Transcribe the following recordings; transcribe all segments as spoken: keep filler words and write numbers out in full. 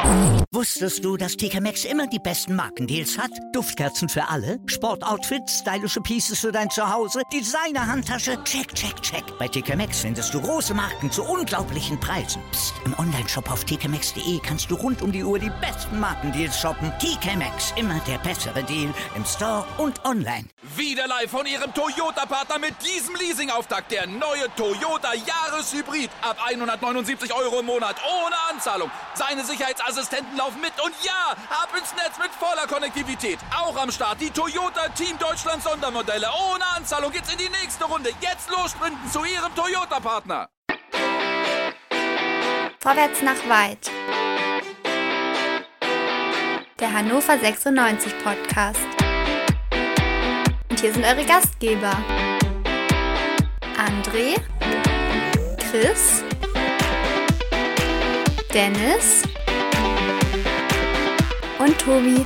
Wusstest du, dass T K Maxx immer die besten Markendeals hat? Duftkerzen für alle, Sportoutfits, stylische Pieces für dein Zuhause, Designer-Handtasche, check, check, check. Bei T K Maxx findest du große Marken zu unglaublichen Preisen. Psst. Im Onlineshop auf t k maxx punkt d e kannst du rund um die Uhr die besten Markendeals shoppen. T K Maxx, immer der bessere Deal im Store und online. Wieder live von Ihrem Toyota-Partner mit diesem Leasing-Auftakt. Der neue Toyota Jahreshybrid. Ab hundertneunundsiebzig Euro im Monat. Ohne Anzahlung. Seine Sicherheitsassistenten laufen mit. Und ja, ab ins Netz mit voller Konnektivität. Auch am Start die Toyota Team Deutschland Sondermodelle. Ohne Anzahlung geht's in die nächste Runde. Jetzt los sprinten zu Ihrem Toyota-Partner. Vorwärts nach weit. Der Hannover sechsundneunzig Podcast. Und hier sind eure Gastgeber. André, Chris, Dennis und Tobi.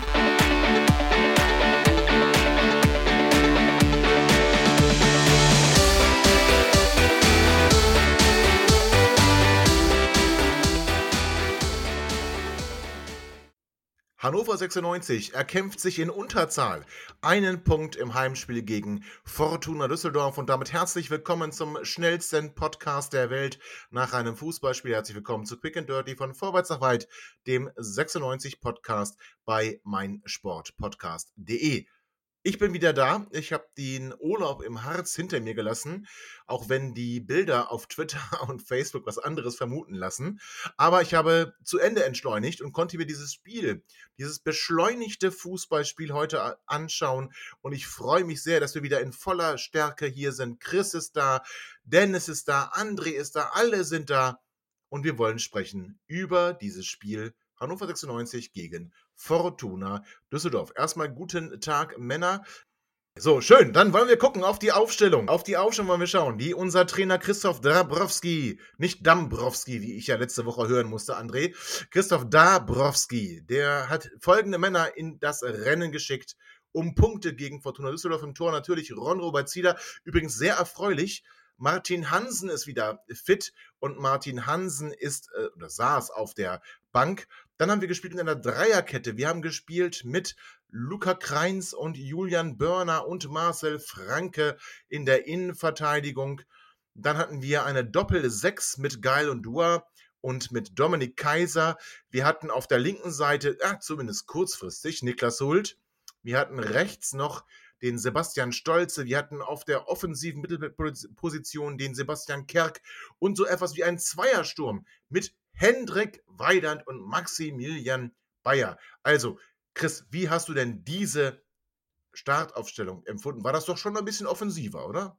Hannover sechsundneunzig erkämpft sich in Unterzahl einen Punkt im Heimspiel gegen Fortuna Düsseldorf und damit herzlich willkommen zum schnellsten Podcast der Welt nach einem Fußballspiel. Herzlich willkommen zu Quick and Dirty von Vorwärts nach Weit, dem sechsundneunzig Podcast bei meinsportpodcast punkt de. Ich bin wieder da. Ich habe den Urlaub im Harz hinter mir gelassen, auch wenn die Bilder auf Twitter und Facebook was anderes vermuten lassen. Aber ich habe zu Ende entschleunigt und konnte mir dieses Spiel, dieses beschleunigte Fußballspiel heute anschauen. Und ich freue mich sehr, dass wir wieder in voller Stärke hier sind. Chris ist da, Dennis ist da, André ist da, alle sind da. Und wir wollen sprechen über dieses Spiel Hannover sechsundneunzig gegen Fortuna Düsseldorf. Erstmal guten Tag, Männer. So, schön. Dann wollen wir gucken auf die Aufstellung. Auf die Aufstellung wollen wir schauen, die unser Trainer Christoph Dabrowski, nicht Dambrowski, wie ich ja letzte Woche hören musste, André. Christoph Dabrowski, der hat folgende Männer in das Rennen geschickt, um Punkte gegen Fortuna Düsseldorf im Tor. Natürlich Ron-Robert Zieder, übrigens sehr erfreulich. Martin Hansen ist wieder fit und Martin Hansen ist äh, oder saß auf der Bank. Dann haben wir gespielt in einer Dreierkette. Wir haben gespielt mit Luca Kreins und Julian Börner und Marcel Franke in der Innenverteidigung. Dann hatten wir eine Doppel-Sechs mit Geil und Dua und mit Dominik Kaiser. Wir hatten auf der linken Seite, ja, zumindest kurzfristig, Niklas Hult. Wir hatten rechts noch den Sebastian Stolze, wir hatten auf der offensiven Mittelposition den Sebastian Kerk und so etwas wie ein Zweiersturm mit Hendrik Weidand und Maximilian Bayer. Also, Chris, wie hast du denn diese Startaufstellung empfunden? War das doch schon ein bisschen offensiver, oder?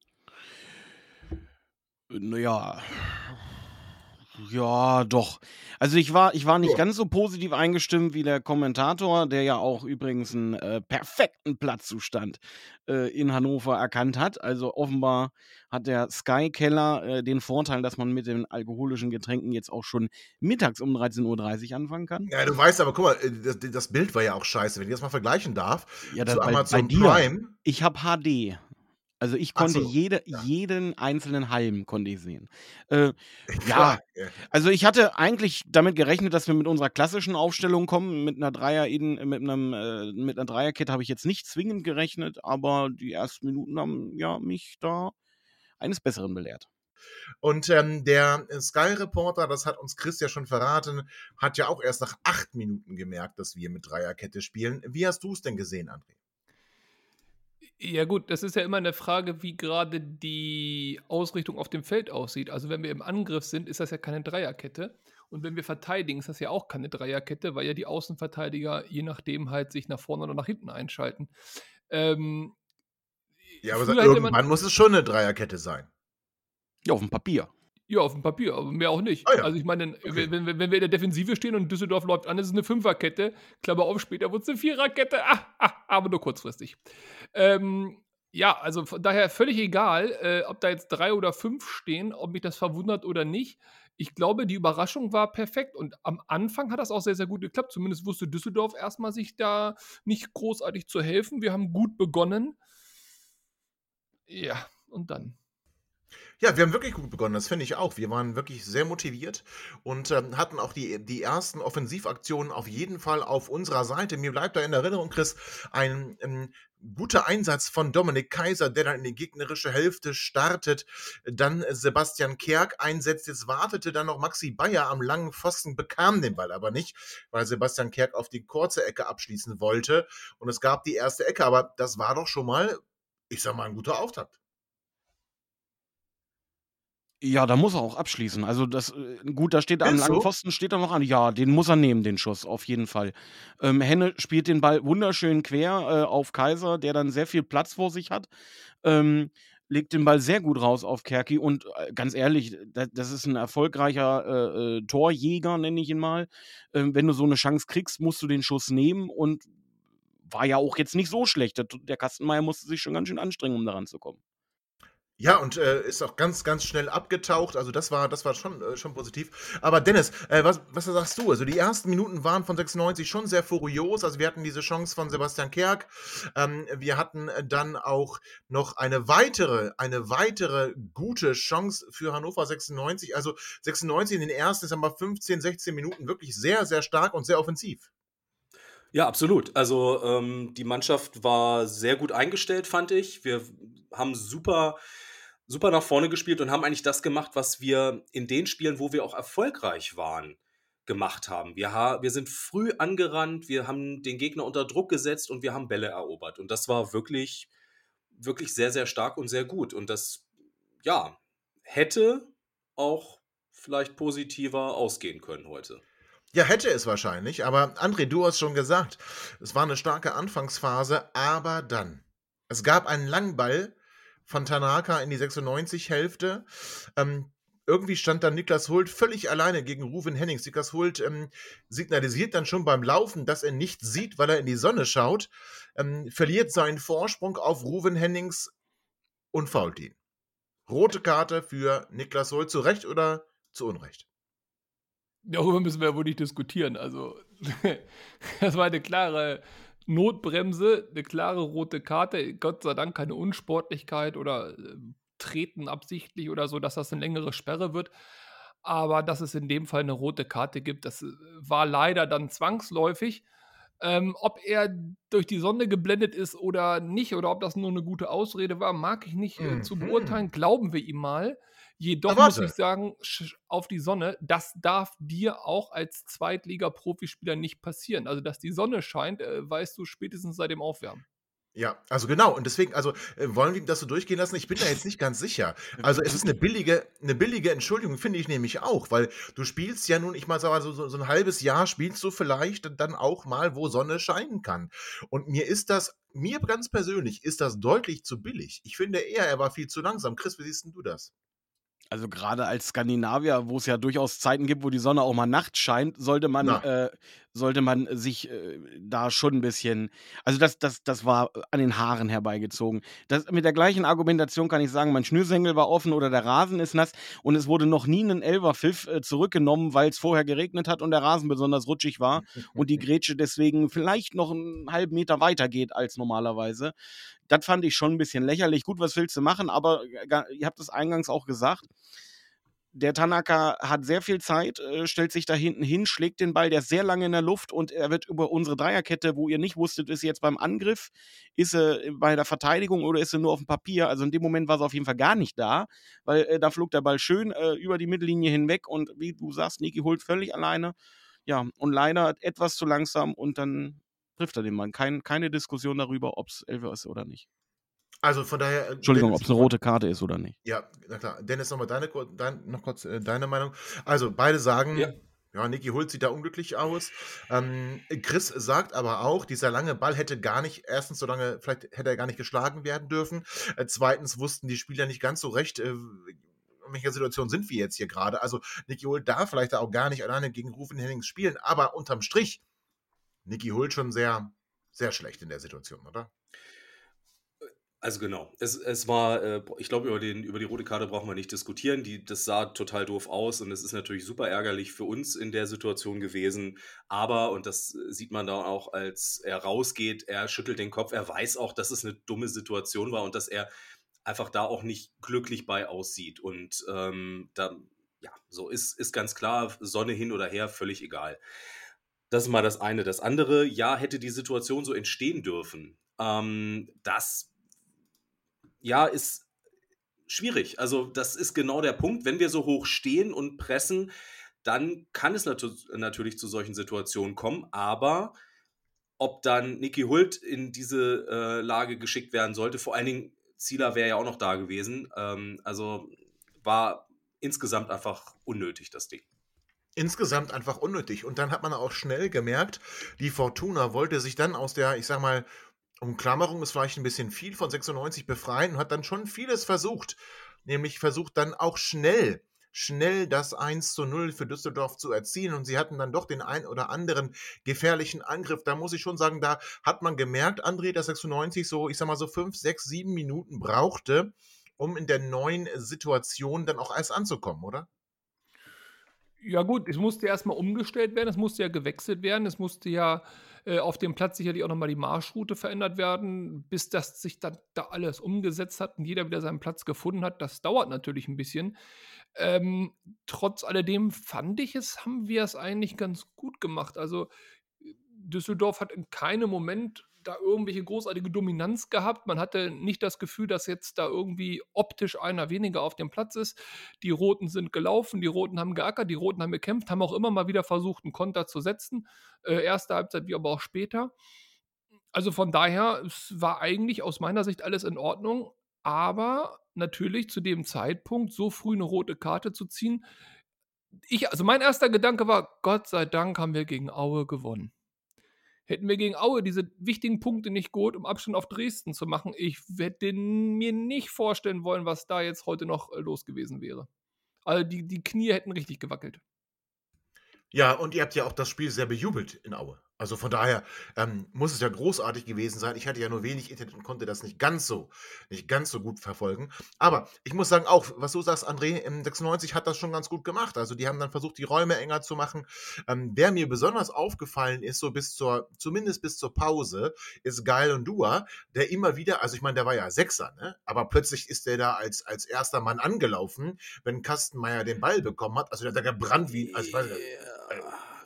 Naja, ja, doch. Also ich war, ich war nicht Ja. ganz so positiv eingestimmt wie der Kommentator, der ja auch übrigens einen äh, perfekten Platzzustand äh, in Hannover erkannt hat. Also offenbar hat der Sky-Keller äh, den Vorteil, dass man mit den alkoholischen Getränken jetzt auch schon mittags um dreizehn Uhr dreißig anfangen kann. Ja, du weißt aber, guck mal, das, das Bild war ja auch scheiße. Wenn ich das mal vergleichen darf, Ja, das zu bei, bei Amazon dir. Prime. Ich habe H D. Also ich Ach konnte so, jede, ja. jeden einzelnen Halm konnte ich sehen. Äh, Klar. ja, also ich hatte eigentlich damit gerechnet, dass wir mit unserer klassischen Aufstellung kommen. Mit einer Dreier in, mit einem äh, mit einer Dreierkette habe ich jetzt nicht zwingend gerechnet, aber die ersten Minuten haben ja mich da eines Besseren belehrt. Und ähm, der Sky-Reporter, das hat uns Chris ja schon verraten, hat ja auch erst nach acht Minuten gemerkt, dass wir mit Dreierkette spielen. Wie hast du es denn gesehen, André? Ja gut, das ist ja immer eine Frage, wie gerade die Ausrichtung auf dem Feld aussieht. Also wenn wir im Angriff sind, ist das ja keine Dreierkette. Und wenn wir verteidigen, ist das ja auch keine Dreierkette, weil ja die Außenverteidiger je nachdem halt sich nach vorne oder nach hinten einschalten. Ähm, Ja, aber früher hätte irgendwann man, muss es schon eine Dreierkette sein. Ja, auf dem Papier. ja, auf dem Papier, aber mehr auch nicht. Ah ja, Also ich meine, okay. wenn, wenn, wenn wir in der Defensive stehen und Düsseldorf läuft an, ist es eine Fünferkette. Klammer auf, später wird es eine Viererkette. Ah, ah, aber nur kurzfristig. Ähm, ja, also von daher völlig egal, äh, ob da jetzt drei oder fünf stehen, ob mich das verwundert oder nicht. Ich glaube, die Überraschung war perfekt und am Anfang hat das auch sehr, sehr gut geklappt. Zumindest wusste Düsseldorf erstmal sich da nicht großartig zu helfen. Wir haben gut begonnen. Ja, und dann. Ja, wir haben wirklich gut begonnen, das finde ich auch. Wir waren wirklich sehr motiviert und ähm, hatten auch die, die ersten Offensivaktionen auf jeden Fall auf unserer Seite. Mir bleibt da in Erinnerung, Chris, ein ähm, guter Einsatz von Dominik Kaiser, der dann in die gegnerische Hälfte startet, dann äh, Sebastian Kerk einsetzt. Jetzt wartete dann noch Maxi Bayer am langen Pfosten, bekam den Ball aber nicht, weil Sebastian Kerk auf die kurze Ecke abschließen wollte. Und es gab die erste Ecke, aber das war doch schon mal, ich sag mal, ein guter Auftakt. Ja, da muss er auch abschließen. Also das, äh, gut, da steht am Findest langen du? Pfosten steht er noch an. Ja, den muss er nehmen, den Schuss, auf jeden Fall. Ähm, Henne spielt den Ball wunderschön quer äh, auf Kaiser, der dann sehr viel Platz vor sich hat. Ähm, legt den Ball sehr gut raus auf Kerki und äh, ganz ehrlich, da, das ist ein erfolgreicher äh, äh, Torjäger, nenne ich ihn mal. Ähm, wenn du so eine Chance kriegst, musst du den Schuss nehmen und war ja auch jetzt nicht so schlecht. Der, der Kastenmeier musste sich schon ganz schön anstrengen, um daran zu kommen. Ja, und äh, ist auch ganz, ganz schnell abgetaucht. Also das war, das war schon, äh, schon positiv. Aber Dennis, äh, was, was sagst du? Also die ersten Minuten waren von sechsundneunzig schon sehr furios. Also wir hatten diese Chance von Sebastian Kerk. Ähm, wir hatten äh, dann auch noch eine weitere, eine weitere gute Chance für Hannover sechsundneunzig. Also sechsundneunzig in den ersten, sagen wir mal, fünfzehn, sechzehn Minuten wirklich sehr, sehr stark und sehr offensiv. Ja, absolut. Also ähm, die Mannschaft war sehr gut eingestellt, fand ich. Wir haben super, super nach vorne gespielt und haben eigentlich das gemacht, was wir in den Spielen, wo wir auch erfolgreich waren, gemacht haben. Wir, ha wir sind früh angerannt, wir haben den Gegner unter Druck gesetzt und wir haben Bälle erobert. Und das war wirklich, wirklich sehr, sehr stark und sehr gut. Und das, ja, hätte auch vielleicht positiver ausgehen können heute. Ja, hätte es wahrscheinlich, aber André, du hast schon gesagt, es war eine starke Anfangsphase, aber dann. Es gab einen langen Ball von Tanaka in die sechsundneunzig-Hälfte. Ähm, irgendwie stand dann Niklas Hult völlig alleine gegen Ruven Hennings. Niklas Hult ähm, signalisiert dann schon beim Laufen, dass er nichts sieht, weil er in die Sonne schaut, ähm, verliert seinen Vorsprung auf Ruven Hennings und fault ihn. Rote Karte für Niklas Hult, zu Recht oder zu Unrecht? Darüber müssen wir ja wohl nicht diskutieren. Also, das war eine klare Notbremse, eine klare rote Karte. Gott sei Dank keine Unsportlichkeit oder äh, Treten absichtlich oder so, dass das eine längere Sperre wird. Aber dass es in dem Fall eine rote Karte gibt, das äh, war leider dann zwangsläufig. Ähm, ob er durch die Sonne geblendet ist oder nicht, oder ob das nur eine gute Ausrede war, mag ich nicht äh, zu Mhm. beurteilen. Glauben wir ihm mal. Jedoch Na, muss warte. ich sagen, sch- auf die Sonne, das darf dir auch als Zweitliga-Profispieler nicht passieren. Also, dass die Sonne scheint, äh, weißt du spätestens seit dem Aufwärmen. Ja, also genau. Und deswegen, also äh, wollen wir das so durchgehen lassen? Ich bin da jetzt nicht ganz sicher. Also es ist eine billige, eine billige Entschuldigung, finde ich nämlich auch, weil du spielst ja nun, ich mal sage, so, so, so ein halbes Jahr spielst du vielleicht dann auch mal, wo Sonne scheinen kann. Und mir ist das, mir ganz persönlich, ist das deutlich zu billig. Ich finde eher, er war viel zu langsam. Chris, wie siehst denn du das? Also gerade als Skandinavier, wo es ja durchaus Zeiten gibt, wo die Sonne auch mal nachts scheint, sollte man, Na, äh, sollte man sich äh, da schon ein bisschen, also das, das, das war an den Haaren herbeigezogen. Das, mit der gleichen Argumentation kann ich sagen, mein Schnürsenkel war offen oder der Rasen ist nass und es wurde noch nie ein Elferpfiff äh, zurückgenommen, weil es vorher geregnet hat und der Rasen besonders rutschig war und die Grätsche deswegen vielleicht noch einen halben Meter weiter geht als normalerweise. Das fand ich schon ein bisschen lächerlich. Gut, was willst du machen? Aber äh, ga- ihr habt es eingangs auch gesagt. Der Tanaka hat sehr viel Zeit, äh, stellt sich da hinten hin, schlägt den Ball, der ist sehr lange in der Luft und er wird über unsere Dreierkette, wo ihr nicht wusstet, ist sie jetzt beim Angriff, ist sie bei der Verteidigung oder ist sie nur auf dem Papier? Also in dem Moment war sie auf jeden Fall gar nicht da, weil äh, da flog der Ball schön äh, über die Mittellinie hinweg und wie du sagst, Niki holt völlig alleine. Ja, und leider etwas zu langsam und dann trifft er den Mann. Kein, keine Diskussion darüber, ob es Elfer ist oder nicht. also von daher, äh, Entschuldigung, ob Dennis, es eine rote Karte ist oder nicht. ja, na klar. Dennis, nochmal deine, kur- dein, noch kurz äh, deine Meinung. Also beide sagen, Ja. ja, Niki Hult sieht da unglücklich aus. Ähm, Chris sagt aber auch, dieser lange Ball hätte gar nicht, erstens so lange, vielleicht hätte er gar nicht geschlagen werden dürfen. Äh, zweitens wussten die Spieler nicht ganz so recht, äh, in welcher Situation sind wir jetzt hier gerade. Also Niki Hult darf vielleicht auch gar nicht alleine gegen Rufen Hennings spielen, aber unterm Strich, Niki Hult schon sehr, sehr schlecht in der Situation, oder? Also genau, es, es war, äh, ich glaube, über, den, über die rote Karte brauchen wir nicht diskutieren. Die, das sah total doof aus und es ist natürlich super ärgerlich für uns in der Situation gewesen. Aber, und das sieht man dann auch, als er rausgeht, er schüttelt den Kopf, er weiß auch, dass es eine dumme Situation war und dass er einfach da auch nicht glücklich bei aussieht. Und ähm, da, ja, so ist, ist ganz klar, Sonne hin oder her, völlig egal. Das ist mal das eine. Das andere, ja, hätte die Situation so entstehen dürfen. Ähm, das, ja, ist schwierig. Also das ist genau der Punkt. Wenn wir so hoch stehen und pressen, dann kann es natu- natürlich zu solchen Situationen kommen. Aber ob dann Niki Hult in diese äh, Lage geschickt werden sollte, vor allen Dingen Zieler wäre ja auch noch da gewesen. Ähm, also war insgesamt einfach unnötig, das Ding. Insgesamt einfach unnötig. Und dann hat man auch schnell gemerkt, die Fortuna wollte sich dann aus der, ich sag mal, Umklammerung ist vielleicht ein bisschen viel, von sechsundneunzig befreien und hat dann schon vieles versucht. Nämlich versucht dann auch schnell, schnell das eins zu null für Düsseldorf zu erzielen. Und sie hatten dann doch den ein oder anderen gefährlichen Angriff. Da muss ich schon sagen, da hat man gemerkt, André, dass sechsundneunzig so, ich sag mal so fünf, sechs, sieben Minuten brauchte, um in der neuen Situation dann auch erst anzukommen, oder? Ja gut, es musste erstmal umgestellt werden, es musste ja gewechselt werden, es musste ja äh, auf dem Platz sicherlich auch nochmal die Marschroute verändert werden, bis das sich dann da alles umgesetzt hat und jeder wieder seinen Platz gefunden hat. Das dauert natürlich ein bisschen. Ähm, trotz alledem fand ich es, haben wir es eigentlich ganz gut gemacht. Also Düsseldorf hat in keinem Moment da irgendwelche großartige Dominanz gehabt. Man hatte nicht das Gefühl, dass jetzt da irgendwie optisch einer weniger auf dem Platz ist. Die Roten sind gelaufen, die Roten haben geackert, die Roten haben gekämpft, haben auch immer mal wieder versucht, einen Konter zu setzen. Äh, erste Halbzeit, wie aber auch später. Also von daher, es war eigentlich aus meiner Sicht alles in Ordnung. Aber natürlich zu dem Zeitpunkt so früh eine rote Karte zu ziehen. Ich, also mein erster Gedanke war, Gott sei Dank haben wir gegen Aue gewonnen. Hätten wir gegen Aue diese wichtigen Punkte nicht geholt, um Abstand auf Dresden zu machen, ich hätte mir nicht vorstellen wollen, was da jetzt heute noch äh, los gewesen wäre. Also die, die Knie hätten richtig gewackelt. Ja, und ihr habt ja auch das Spiel sehr bejubelt in Aue. Also von daher ähm, muss es ja großartig gewesen sein. Ich hatte ja nur wenig Internet und konnte das nicht ganz so, nicht ganz so gut verfolgen. Aber ich muss sagen, auch, was du sagst, André, im sechsundneunzig hat das schon ganz gut gemacht. Also die haben dann versucht, die Räume enger zu machen. Ähm, wer mir besonders aufgefallen ist, so bis zur, zumindest bis zur Pause, ist Gael Ndua, der immer wieder, also ich meine, der war ja Sechser, ne? Aber plötzlich ist der da als, als erster Mann angelaufen, wenn Kastenmeier den Ball bekommen hat. Also der hat da gebrannt wie, also ich weiß nicht, äh,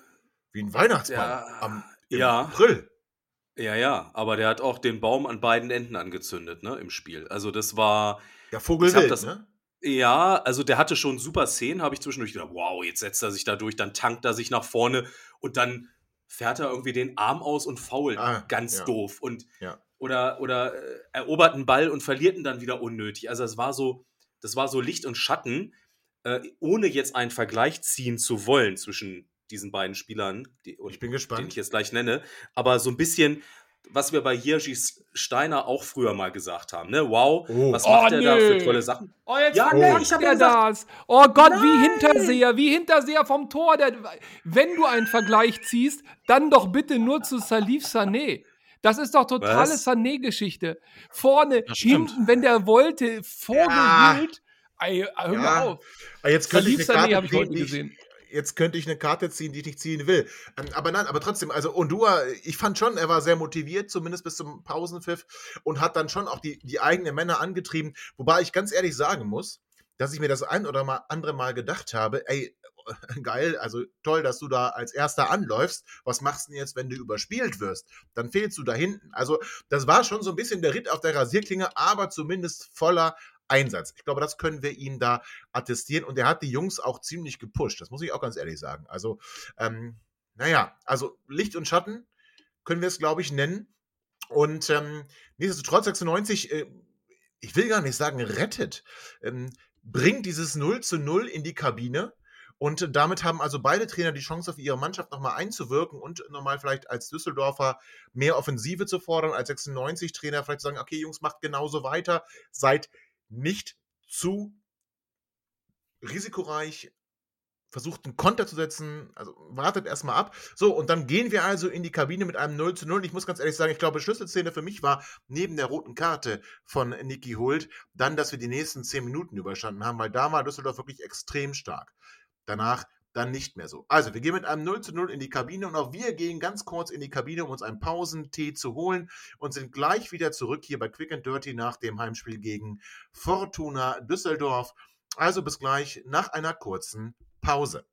wie ein Weihnachtsbaum Ja, am im ja. April. Ja, ja, aber der hat auch den Baum an beiden Enden angezündet, ne, im Spiel. Also das war, Ja, ich habe Vogelwild, das, ne? ja, also der hatte schon super Szenen, habe ich zwischendurch gedacht, wow, jetzt setzt er sich da durch, dann tankt er sich nach vorne und dann fährt er irgendwie den Arm aus und fault, Ah, ganz ja. doof. Und Ja. oder, oder äh, erobert einen Ball und verliert ihn dann wieder unnötig. Also es war so, das war so Licht und Schatten, äh, ohne jetzt einen Vergleich ziehen zu wollen zwischen diesen beiden Spielern, die, Ich bin den gespannt. ich jetzt gleich nenne, aber so ein bisschen, was wir bei Jerzy Steiner auch früher mal gesagt haben, ne? Wow, Oh. was macht Oh, der da für nö. tolle Sachen? Oh, jetzt Ja, verkackt nee, ich hab ja der gesagt, das. Oh Gott, wie nein. Hinterseher, wie Hinterseher vom Tor. Der, wenn du einen Vergleich ziehst, dann doch bitte nur zu Salif Sané. Das ist doch totale Was? Sané-Geschichte. Vorne, Das stimmt. hinten, wenn der wollte, vorgewühlt. Ey, hör mal Ja. auf. Ah, Jetzt könnte ich Salif eine Sané Karte habe ich ziehen, heute die ich, gesehen. jetzt könnte ich eine Karte ziehen, die ich nicht ziehen will. Ähm, aber nein, aber trotzdem, also Ondua, ich fand schon, er war sehr motiviert, zumindest bis zum Pausenpfiff und hat dann schon auch die, die eigenen Männer angetrieben. Wobei ich ganz ehrlich sagen muss, dass ich mir das ein oder mal andere Mal gedacht habe, ey, geil, also toll, dass du da als Erster anläufst. Was machst du denn jetzt, wenn du überspielt wirst? Dann fehlst du da hinten. Also das war schon so ein bisschen der Ritt auf der Rasierklinge, aber zumindest voller Einsatz. Ich glaube, das können wir ihm da attestieren. Und er hat die Jungs auch ziemlich gepusht. Das muss ich auch ganz ehrlich sagen. Also, ähm, naja, also Licht und Schatten können wir es, glaube ich, nennen. Und ähm, nichtsdestotrotz sechsundneunzig, äh, ich will gar nicht sagen rettet, ähm, bringt dieses null zu null in die Kabine. Und damit haben also beide Trainer die Chance, auf ihre Mannschaft nochmal einzuwirken und nochmal vielleicht als Düsseldorfer mehr Offensive zu fordern, als sechsundneunzig-Trainer vielleicht zu sagen, okay, Jungs, macht genauso weiter, seid nicht zu risikoreich, versucht einen Konter zu setzen, also wartet erstmal ab. So, und dann gehen wir also in die Kabine mit einem null zu null. Ich muss ganz ehrlich sagen, ich glaube, Schlüsselszene für mich war neben der roten Karte von Niki Hult dann, dass wir die nächsten zehn Minuten überstanden haben, weil da war Düsseldorf wirklich extrem stark. Danach dann nicht mehr so. Also, wir gehen mit einem null zu null in die Kabine und auch wir gehen ganz kurz in die Kabine, um uns einen Pausentee zu holen und sind gleich wieder zurück hier bei Quick and Dirty nach dem Heimspiel gegen Fortuna Düsseldorf. Also bis gleich nach einer kurzen Pause.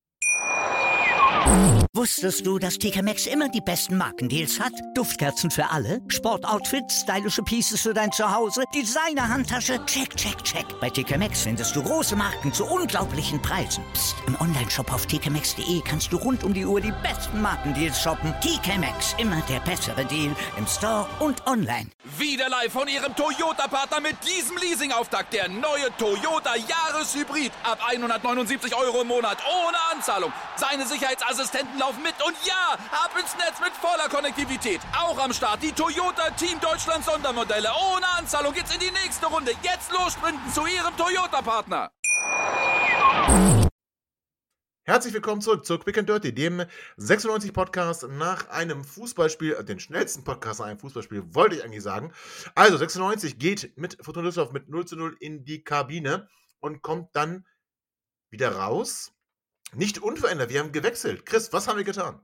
Wusstest du, dass T K Maxx immer die besten Markendeals hat? Duftkerzen für alle, Sportoutfits, stylische Pieces für dein Zuhause, Designer-Handtasche, check, check, check. Bei T K Maxx findest du große Marken zu unglaublichen Preisen. Psst. Im Onlineshop auf t k maxx punkt d e kannst du rund um die Uhr die besten Markendeals shoppen. T K Maxx, immer der bessere Deal im Store und online. Wieder live von Ihrem Toyota-Partner mit diesem Leasing-Auftakt. Der neue Toyota Jahreshybrid. Ab hundertneunundsiebzig Euro im Monat ohne Anzahlung. Seine Sicherheitsassistenten laufen mit und ja, ab ins Netz mit voller Konnektivität. Auch am Start die Toyota Team Deutschland Sondermodelle. Ohne Anzahlung geht's in die nächste Runde. Jetzt los sprinten zu Ihrem Toyota-Partner. Herzlich willkommen zurück zu Quick and Dirty, dem sechsundneunzig Podcast nach einem Fußballspiel, den schnellsten Podcast nach einem Fußballspiel, wollte ich eigentlich sagen. Also sechsundneunzig geht mit Fortuna Düsseldorf mit null zu null in die Kabine und kommt dann wieder raus. Nicht unverändert, wir haben gewechselt. Chris, was haben wir getan?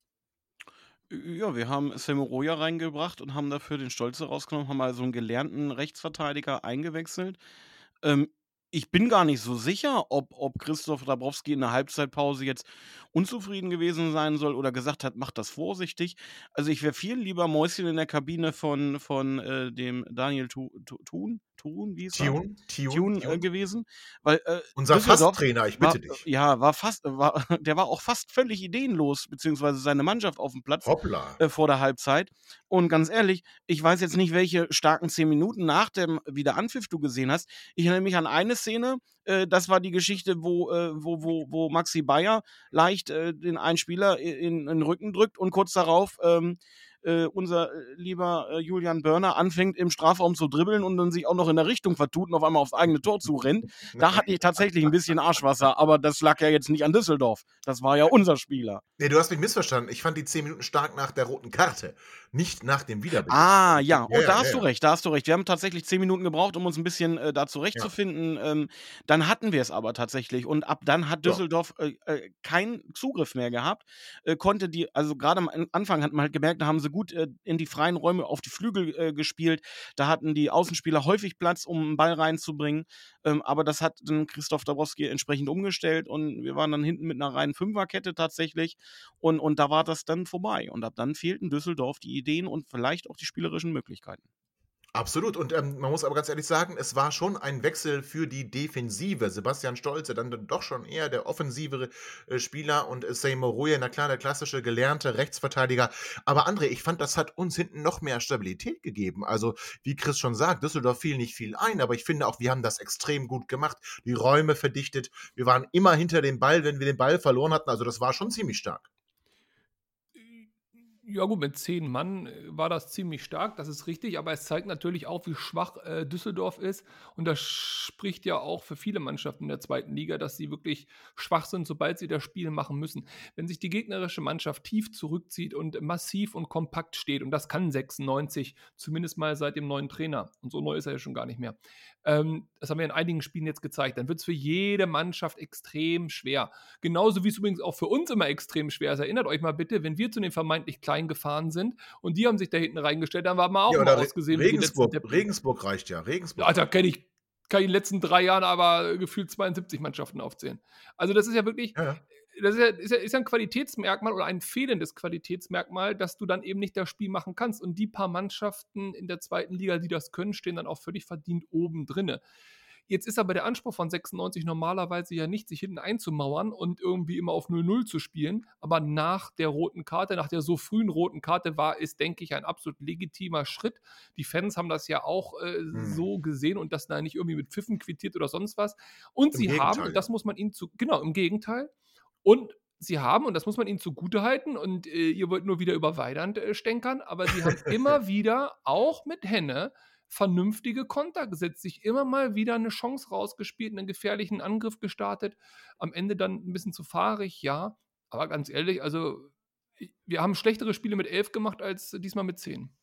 Ja, wir haben Semoroja reingebracht und haben dafür den Stolze rausgenommen, haben also einen gelernten Rechtsverteidiger eingewechselt. Ähm, ich bin gar nicht so sicher, ob, ob Christoph Dabrowski in der Halbzeitpause jetzt unzufrieden gewesen sein soll oder gesagt hat, macht das vorsichtig. Also ich wäre viel lieber Mäuschen in der Kabine von, von äh, dem Daniel Tu- Tu- Thun, Thun, wie ist er? Tune, Tune, Tune äh, Tune. gewesen, weil äh, Unser Düsseldorf Fasttrainer, ich war, bitte dich. ja, war fast, war, der war auch fast völlig ideenlos, beziehungsweise seine Mannschaft auf dem Platz Hoppla. äh, vor der Halbzeit. Und ganz ehrlich, ich weiß jetzt nicht, welche starken zehn Minuten nach dem Wiederanpfiff du gesehen hast. Ich erinnere mich an eine Szene, äh, das war die Geschichte, wo, äh, wo, wo, wo Maxi Bayer leicht äh, den einen Spieler in, in den Rücken drückt und kurz darauf ähm, äh, unser äh, lieber äh, Julian Börner anfängt im Strafraum zu dribbeln und dann sich auch noch in der Richtung vertut und auf einmal aufs eigene Tor zurennt. Da hatte ich tatsächlich ein bisschen Arschwasser, aber das lag ja jetzt nicht an Düsseldorf. Das war ja unser Spieler. Nee, du hast mich missverstanden. Ich fand die zehn Minuten stark nach der roten Karte, nicht nach dem Wiederbeginn. Ah, ja, Ja, oh, ja, da hast ja, du ja. recht, da hast du recht. Wir haben tatsächlich zehn Minuten gebraucht, um uns ein bisschen äh, da zurechtzufinden. Ähm, dann hatten wir es aber tatsächlich und ab dann hat Ja. Düsseldorf äh, äh, keinen Zugriff mehr gehabt. Äh, konnte die, also gerade am An- Anfang hat man halt gemerkt, da haben sie gut äh, in die freien Räume auf die Flügel äh, gespielt. Da hatten die Außenspieler häufig Platz, um einen Ball reinzubringen. Ähm, aber das hat dann Christoph Dabrowski entsprechend umgestellt und wir waren dann hinten mit einer reinen Fünferkette tatsächlich. Und, und da war das dann vorbei. Und ab dann fehlten Düsseldorf die Ideen und vielleicht auch die spielerischen Möglichkeiten. Absolut. Und ähm, man muss aber ganz ehrlich sagen, es war schon ein Wechsel für die Defensive. Sebastian Stolze, dann dann doch schon eher der offensivere äh, Spieler und äh, Seymour Royer, na klar, der klassische gelernte Rechtsverteidiger. Aber André, ich fand, das hat uns hinten noch mehr Stabilität gegeben. Also, wie Chris schon sagt, Düsseldorf fiel nicht viel ein, aber ich finde auch, wir haben das extrem gut gemacht. Die Räume verdichtet. Wir waren immer hinter dem Ball, wenn wir den Ball verloren hatten. Also, das war schon ziemlich stark. Ja gut, mit zehn Mann äh, war das ziemlich stark, das ist richtig, aber es zeigt natürlich auch, wie schwach äh, Düsseldorf ist und das spricht ja auch für viele Mannschaften in der zweiten Liga, dass sie wirklich schwach sind, sobald sie das Spiel machen müssen. Wenn sich die gegnerische Mannschaft tief zurückzieht und massiv und kompakt steht, und das kann sechsundneunzig, zumindest mal seit dem neuen Trainer, und so neu ist er ja schon gar nicht mehr, ähm, das haben wir in einigen Spielen jetzt gezeigt, dann wird es für jede Mannschaft extrem schwer. Genauso wie es übrigens auch für uns immer extrem schwer ist. Erinnert euch mal bitte, wenn wir zu den vermeintlich Kleinen gefahren sind und die haben sich da hinten reingestellt, dann waren wir auch Ja, mal oder Re- ausgesehen wie die letzten Regensburg, Deppen. Regensburg reicht ja. Regensburg. Alter, kenne ich, kann ich in den letzten drei Jahren aber gefühlt zweiundsiebzig Mannschaften aufzählen. Also das ist ja wirklich, Ja, ja. das ist ja, ist ja, ist ja ein Qualitätsmerkmal oder ein fehlendes Qualitätsmerkmal, dass du dann eben nicht das Spiel machen kannst. Und die paar Mannschaften in der zweiten Liga, die das können, stehen dann auch völlig verdient oben drinne. Jetzt ist aber der Anspruch von sechsundneunzig normalerweise ja nicht, sich hinten einzumauern und irgendwie immer auf null null zu spielen. Aber nach der roten Karte, nach der so frühen roten Karte war es, denke ich, ein absolut legitimer Schritt. Die Fans haben das ja auch äh, Hm. so gesehen und das da nicht irgendwie mit Pfiffen quittiert oder sonst was. Und Im sie haben, Gegenteil, und das ja. muss man ihnen zu, genau, im Gegenteil. Und sie haben, und das muss man ihnen zugutehalten, und äh, ihr wollt nur wieder über Weidand äh, stänkern, aber sie haben immer wieder, auch mit Henne, vernünftige Konter gesetzt, sich immer mal wieder eine Chance rausgespielt, einen gefährlichen Angriff gestartet, am Ende dann ein bisschen zu fahrig, ja, aber ganz ehrlich, also ich- wir haben schlechtere Spiele mit elf gemacht als diesmal mit zehn.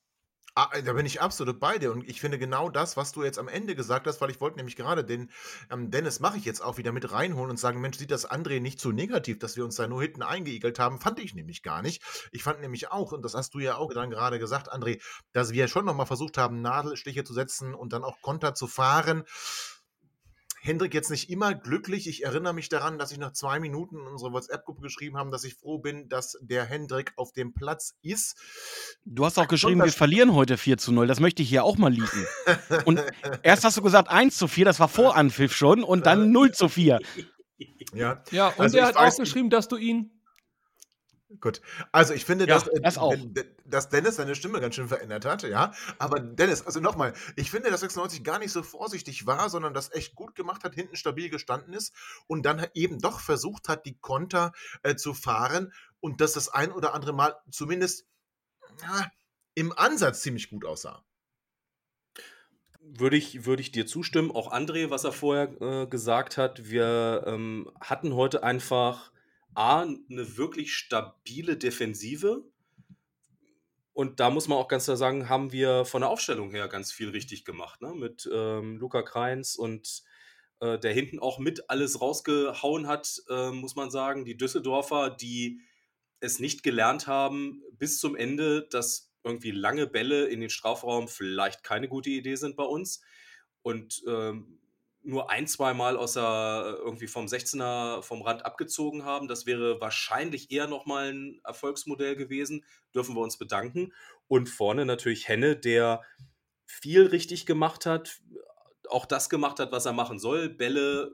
Ah, da bin ich absolut bei dir und ich finde genau das, was du jetzt am Ende gesagt hast, weil ich wollte nämlich gerade den ähm, Dennis mache ich jetzt auch wieder mit reinholen und sagen: „Mensch, sieht das André nicht so negativ, dass wir uns da nur hinten eingeigelt haben?“ Fand ich nämlich gar nicht. Ich fand nämlich auch, und das hast du ja auch dann gerade gesagt, André, dass wir schon noch mal versucht haben, Nadelstiche zu setzen und dann auch Konter zu fahren. Hendrik jetzt nicht immer glücklich. Ich erinnere mich daran, dass ich nach zwei Minuten in unsere WhatsApp-Gruppe geschrieben habe, dass ich froh bin, dass der Hendrik auf dem Platz ist. Du hast auch geschrieben, wir verlieren heute vier zu null. Das möchte ich hier auch mal leaken. Und erst hast du gesagt eins zu vier, das war vor Anpfiff schon, und dann null zu vier. Ja, Ja, und also er ich hat weiß auch geschrieben, dass du ihn. Gut. Also, ich finde, Ja, dass, äh, das auch. D- dass Dennis seine Stimme ganz schön verändert hat, ja. Aber Dennis, also nochmal, ich finde, dass sechsundneunzig gar nicht so vorsichtig war, sondern das echt gut gemacht hat, hinten stabil gestanden ist und dann eben doch versucht hat, die Konter äh, zu fahren und dass das ein oder andere Mal zumindest ja, im Ansatz ziemlich gut aussah. Würde ich, würde ich dir zustimmen. Auch André, was er vorher äh, gesagt hat, wir ähm, hatten heute einfach A, eine wirklich stabile Defensive. Und da muss man auch ganz klar sagen, haben wir von der Aufstellung her ganz viel richtig gemacht. Ne? Mit ähm, Luca Kreins und äh, der hinten auch mit alles rausgehauen hat, äh, muss man sagen. Die Düsseldorfer, die es nicht gelernt haben, bis zum Ende, dass irgendwie lange Bälle in den Strafraum vielleicht keine gute Idee sind bei uns. Und ähm, nur ein, zwei Mal aus der, irgendwie vom sechzehner vom Rand abgezogen haben. Das wäre wahrscheinlich eher nochmal ein Erfolgsmodell gewesen. Dürfen wir uns bedanken. Und vorne natürlich Henne, der viel richtig gemacht hat, auch das gemacht hat, was er machen soll. Bälle,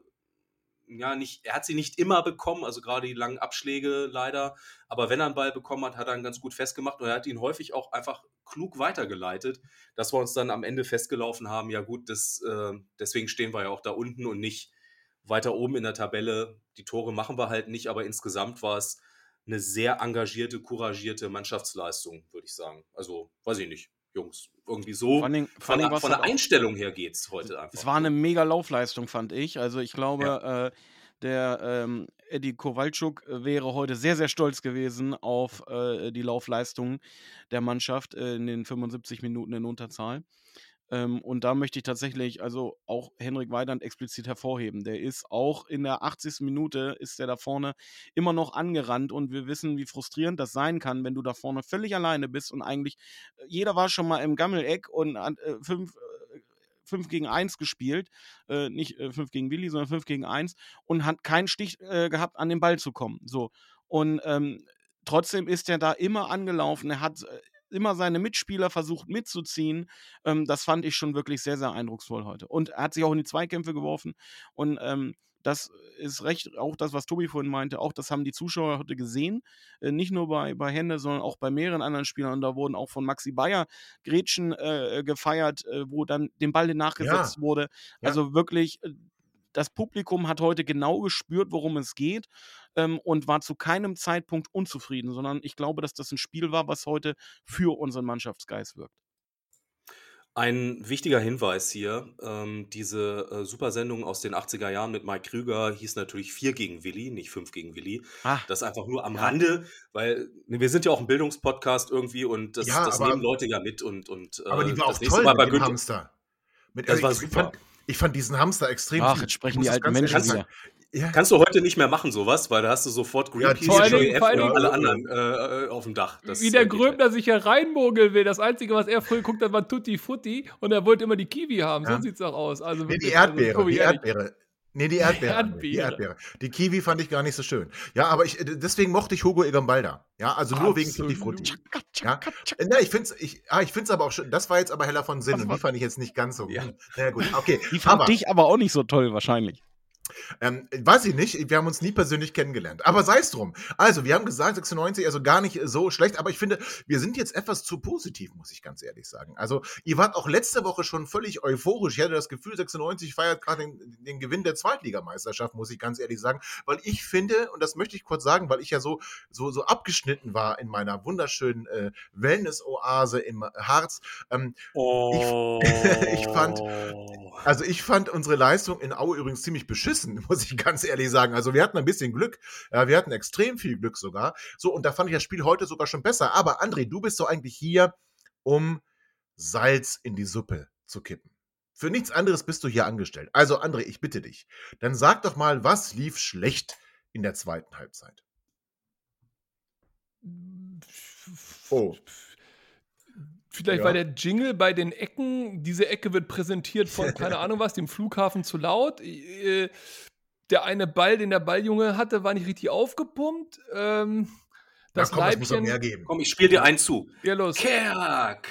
ja, nicht, er hat sie nicht immer bekommen, also gerade die langen Abschläge leider. Aber wenn er einen Ball bekommen hat, hat er ihn ganz gut festgemacht und er hat ihn häufig auch einfach klug weitergeleitet, dass wir uns dann am Ende festgelaufen haben, ja gut, das, äh, deswegen stehen wir ja auch da unten und nicht weiter oben in der Tabelle. Die Tore machen wir halt nicht, aber insgesamt war es eine sehr engagierte, couragierte Mannschaftsleistung, würde ich sagen. Also, weiß ich nicht, Jungs, irgendwie so. Vor allem- vor Von, allem der- war's von der halt auch- Einstellung her geht es heute einfach. Es war eine mega Laufleistung, fand ich. Also ich glaube, äh, der ähm, Eddie Kowalczuk wäre heute sehr, sehr stolz gewesen auf äh, die Laufleistung der Mannschaft äh, in den fünfundsiebzig Minuten in Unterzahl. Ähm, und da möchte ich tatsächlich also auch Henrik Weidand explizit hervorheben. Der ist auch in der achtzigsten Minute ist der da vorne immer noch angerannt und wir wissen, wie frustrierend das sein kann, wenn du da vorne völlig alleine bist und eigentlich äh, jeder war schon mal im Gammeleck und hat äh, fünf äh, fünf gegen eins gespielt, äh, nicht äh, fünf gegen Willi, sondern fünf gegen eins und hat keinen Stich äh, gehabt, an den Ball zu kommen. So. Und ähm, trotzdem ist er da immer angelaufen. Er hat äh, immer seine Mitspieler versucht mitzuziehen. Ähm, das fand ich schon wirklich sehr, sehr eindrucksvoll heute. Und er hat sich auch in die Zweikämpfe geworfen. Und ähm, das ist recht, auch das, was Tobi vorhin meinte, auch das haben die Zuschauer heute gesehen. Äh, nicht nur bei, bei Henne, sondern auch bei mehreren anderen Spielern. Und da wurden auch von Maxi Bayer Gretchen äh, gefeiert, äh, wo dann dem Ball nachgesetzt Ja. wurde. Ja. Also wirklich, äh, das Publikum hat heute genau gespürt, worum es geht ähm, und war zu keinem Zeitpunkt unzufrieden, sondern ich glaube, dass das ein Spiel war, was heute für unseren Mannschaftsgeist wirkt. Ein wichtiger Hinweis hier, ähm, diese äh, Supersendung aus den achtziger Jahren mit Mike Krüger hieß natürlich vier gegen Willi, nicht fünf gegen Willi. Ah, Das einfach nur am ja. Rande, weil ne, wir sind ja auch ein Bildungspodcast irgendwie und das, Ja, das aber- nehmen Leute ja mit. Und, und, Aber äh, die war das auch nächste toll Mal mit bei dem Günther- Hamster. Mit, Das war ich, super. Fand, ich fand diesen Hamster extrem Ach, viel- jetzt sprechen ich muss die das alten ganz Menschen ehrlich wieder. sagen. Ja, Kannst du heute nicht mehr machen, sowas, weil da hast du sofort Ja, Greenpeace, vor allen J Dingen- F vor allen und Dingen- alle anderen äh, äh, auf dem Dach. Das, Wie der äh, geht Gröbner sich hier reinmogeln will. Das Einzige, was er früher guckt hat, war Tutti Frutti und er wollte immer die Kiwi haben. Ja. So sieht's auch aus. Also Nee, die wirklich, also, Erdbeere, Tobi, die ehrlich. Erdbeere. Nee, die Erdbeere. André, Die Erdbeere. Erdbeere. Die Kiwi fand ich gar nicht so schön. Ja, aber ich, deswegen mochte ich Hugo Egambalda. Ja, also nur wegen Tutti Absolut. Frutti. Ja, Äh, na, ich finde es ich, ah, ich find's aber auch schön. Das war jetzt aber heller von Sinn und die fand ich jetzt nicht ganz so. Ja. Na ja, gut, okay. Die fand aber, dich aber auch nicht so toll, wahrscheinlich. Ähm, weiß ich nicht, wir haben uns nie persönlich kennengelernt. Aber sei es drum. Also, wir haben gesagt, sechsundneunzig, also gar nicht so schlecht, aber ich finde, wir sind jetzt etwas zu positiv, muss ich ganz ehrlich sagen. Also, ihr wart auch letzte Woche schon völlig euphorisch. Ich hatte das Gefühl, sechsundneunzig feiert gerade den, den Gewinn der Zweitligameisterschaft, muss ich ganz ehrlich sagen. Weil ich finde, und das möchte ich kurz sagen, weil ich ja so, so, so abgeschnitten war in meiner wunderschönen äh, Wellness-Oase im Harz. Ähm, Oh. ich fand- Also ich fand unsere Leistung in Aue übrigens ziemlich beschissen, muss ich ganz ehrlich sagen. Also wir hatten ein bisschen Glück, ja, wir hatten extrem viel Glück sogar. So, und da fand ich das Spiel heute sogar schon besser. Aber André, du bist doch eigentlich hier, um Salz in die Suppe zu kippen. Für nichts anderes bist du hier angestellt. Also, André, ich bitte dich, dann sag doch mal, was lief schlecht in der zweiten Halbzeit? Oh. Vielleicht Ja. war der Jingle bei den Ecken, diese Ecke wird präsentiert von, keine Ahnung was, dem Flughafen zu laut. Äh, Der eine Ball, den der Balljunge hatte, war nicht richtig aufgepumpt. Ähm, Na das komm, es muss doch Leibchen. mehr geben. Komm, ich spiele dir einen zu. Ja, los. Kerk.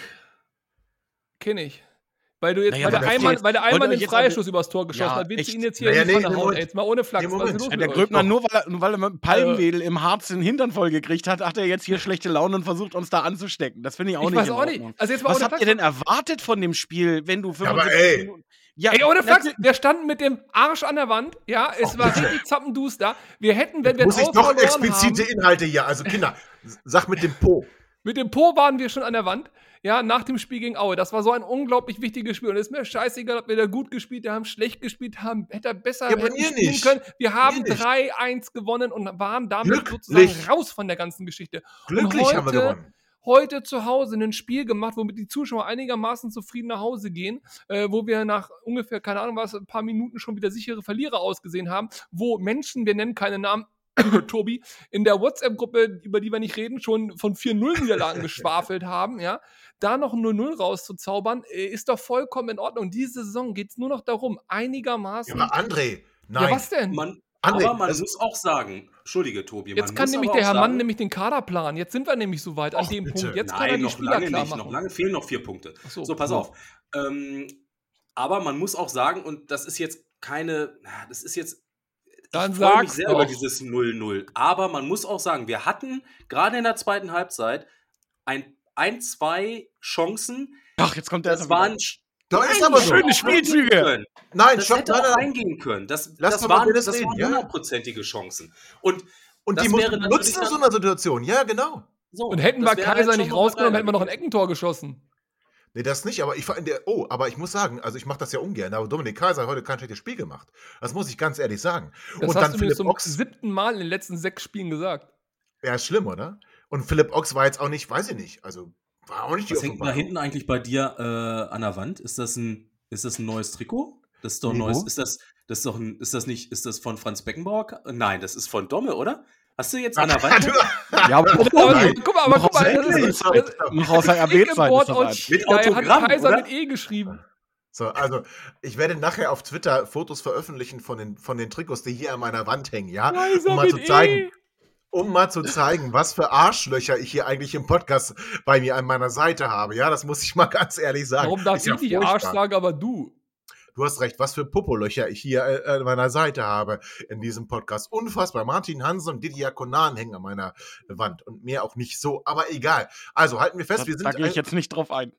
Kenn ich. Weil du jetzt, Naja, weil, der aber Eimann, jetzt- weil der wollt ihr Eimann euch den jetzt Freischuss übers Tor geschossen Ja, hat, willst du echt? ihn jetzt hier Naja, in die nee, Pfanne nee, hauen? Moment. Ey, jetzt mal ohne Flachs. Nee, Was ist Moment. los Ja, mit der euch? Gröbner, Doch. nur weil, er, nur weil er mit Palmwedel im Harz den Hintern vollgekriegt hat, hat er jetzt hier schlechte Laune und versucht uns da anzustecken. Das finde ich auch Ich nicht weiß in auch nicht. Ordnung. Also jetzt mal Was ohne habt Flachs. ihr denn erwartet von dem Spiel, wenn du Ja, aber fünfundsiebzig ey. Minuten... Ja, Ey, ohne Flachs, natürlich- wir standen mit dem Arsch an der Wand. Ja, es war richtig zappenduster. Wir hätten, wenn wir Muss ich Tor doch verloren explizite haben, Inhalte hier. Also, Kinder, sag mit dem Po. mit dem Po waren wir schon an der Wand. Ja, nach dem Spiel gegen Aue. Das war so ein unglaublich wichtiges Spiel. Und es ist mir scheißegal, ob wir da gut gespielt haben, schlecht gespielt haben, hätte er besser Ja, bei hätten mir spielen nicht. können. Wir haben Mir nicht. drei eins gewonnen und waren damit Glücklich. sozusagen raus von der ganzen Geschichte. Glücklich und heute, haben wir gewonnen. heute zu Hause ein Spiel gemacht, womit die Zuschauer einigermaßen zufrieden nach Hause gehen, äh, wo wir nach ungefähr, keine Ahnung was, ein paar Minuten schon wieder sichere Verlierer ausgesehen haben, wo Menschen, wir nennen keine Namen, Tobi, in der WhatsApp-Gruppe, über die wir nicht reden, schon von vier null Niederlagen geschwafelt haben, ja, da noch ein null null rauszuzaubern, äh, ist doch vollkommen in Ordnung. Diese Saison geht es nur noch darum, Ja, einigermaßen... aber André, Ja, nein. was denn? Man, André, aber man also- muss auch sagen, entschuldige Tobi, man Jetzt kann muss nämlich aber der auch Herr sagen, Mann nämlich den Kader planen. Jetzt sind wir nämlich so weit an Och, dem bitte. Punkt. Jetzt kann er Nein, die noch Spieler lange klar nicht, machen. noch lange fehlen noch vier Punkte. Ach so. So, pass Ja. auf. Ähm, aber man muss auch sagen, und das ist jetzt keine, na, das ist jetzt, Dann ich freue mich sag's sehr doch. über dieses null null. Aber man muss auch sagen, wir hatten gerade in der zweiten Halbzeit ein, ein zwei Chancen. Ach, jetzt kommt der Das waren Da ist Nein, aber die so. hätten Schöne auch reingehen Spielzüge. können. Nein, Das stopp, hätte nein, auch nein. reingehen können. Das, Lass das doch mal waren, Dennis das reden, waren ja? hundertprozentige Chancen. Und Und das die musst wäre du natürlich nutzen in dann- so einer Situation. Ja, genau. so, Und hätten das wir wäre halt Kaiser schon nicht noch rausgenommen, geiler hätten wir noch ein gewesen. Eckentor geschossen. Nee, das nicht, aber ich fand der. Oh, aber ich muss sagen, also ich mache das ja ungern, aber Dominik Kaiser hat heute kein schlechtes Spiel gemacht. Das muss ich ganz ehrlich sagen. Das Und hast dann du mir Philipp zum Ochs. siebten Mal in den letzten sechs Spielen gesagt. Ja, ist schlimm, oder? Und Philipp Ochs war jetzt auch nicht, weiß ich nicht, also war auch nicht die Was hängt da Offenbarung. hinten eigentlich bei dir äh, an der Wand? Ist das ein, ist das ein neues Trikot? Das ist doch ein Nee, neues. wo? Ist das, das ist doch ein, ist das nicht, ist das von Franz Beckenbauer? Nein, das ist von Domme, oder? Hast du jetzt an der Wand? Ja, aber Aber, Nein. guck mal, aber Noch guck mal, das aus ist, der- das ist noch aus der R Rick im B-Zeit Wort ist das und ein. Sch- Mit da hat Autogramm, Kaiser oder? mit E geschrieben. So, also ich werde nachher auf Twitter Fotos veröffentlichen von den, von den Trikots, die hier an meiner Wand hängen, ja? Kaiser Um mal mit zu zeigen, E. um mal zu zeigen, was für Arschlöcher ich hier eigentlich im Podcast bei mir an meiner Seite habe. Ja, das muss ich mal ganz ehrlich sagen. Warum darf Ist ja ich nicht furchtbar. Arsch sagen, aber du? Du hast recht, was für Popolöcher ich hier äh, an meiner Seite habe in diesem Podcast. Unfassbar. Martin Hansen und Didier Konan hängen an meiner Wand und mehr auch nicht so, aber egal. Also halten wir fest, Da, wir sind da gehe ich ein- jetzt nicht drauf ein.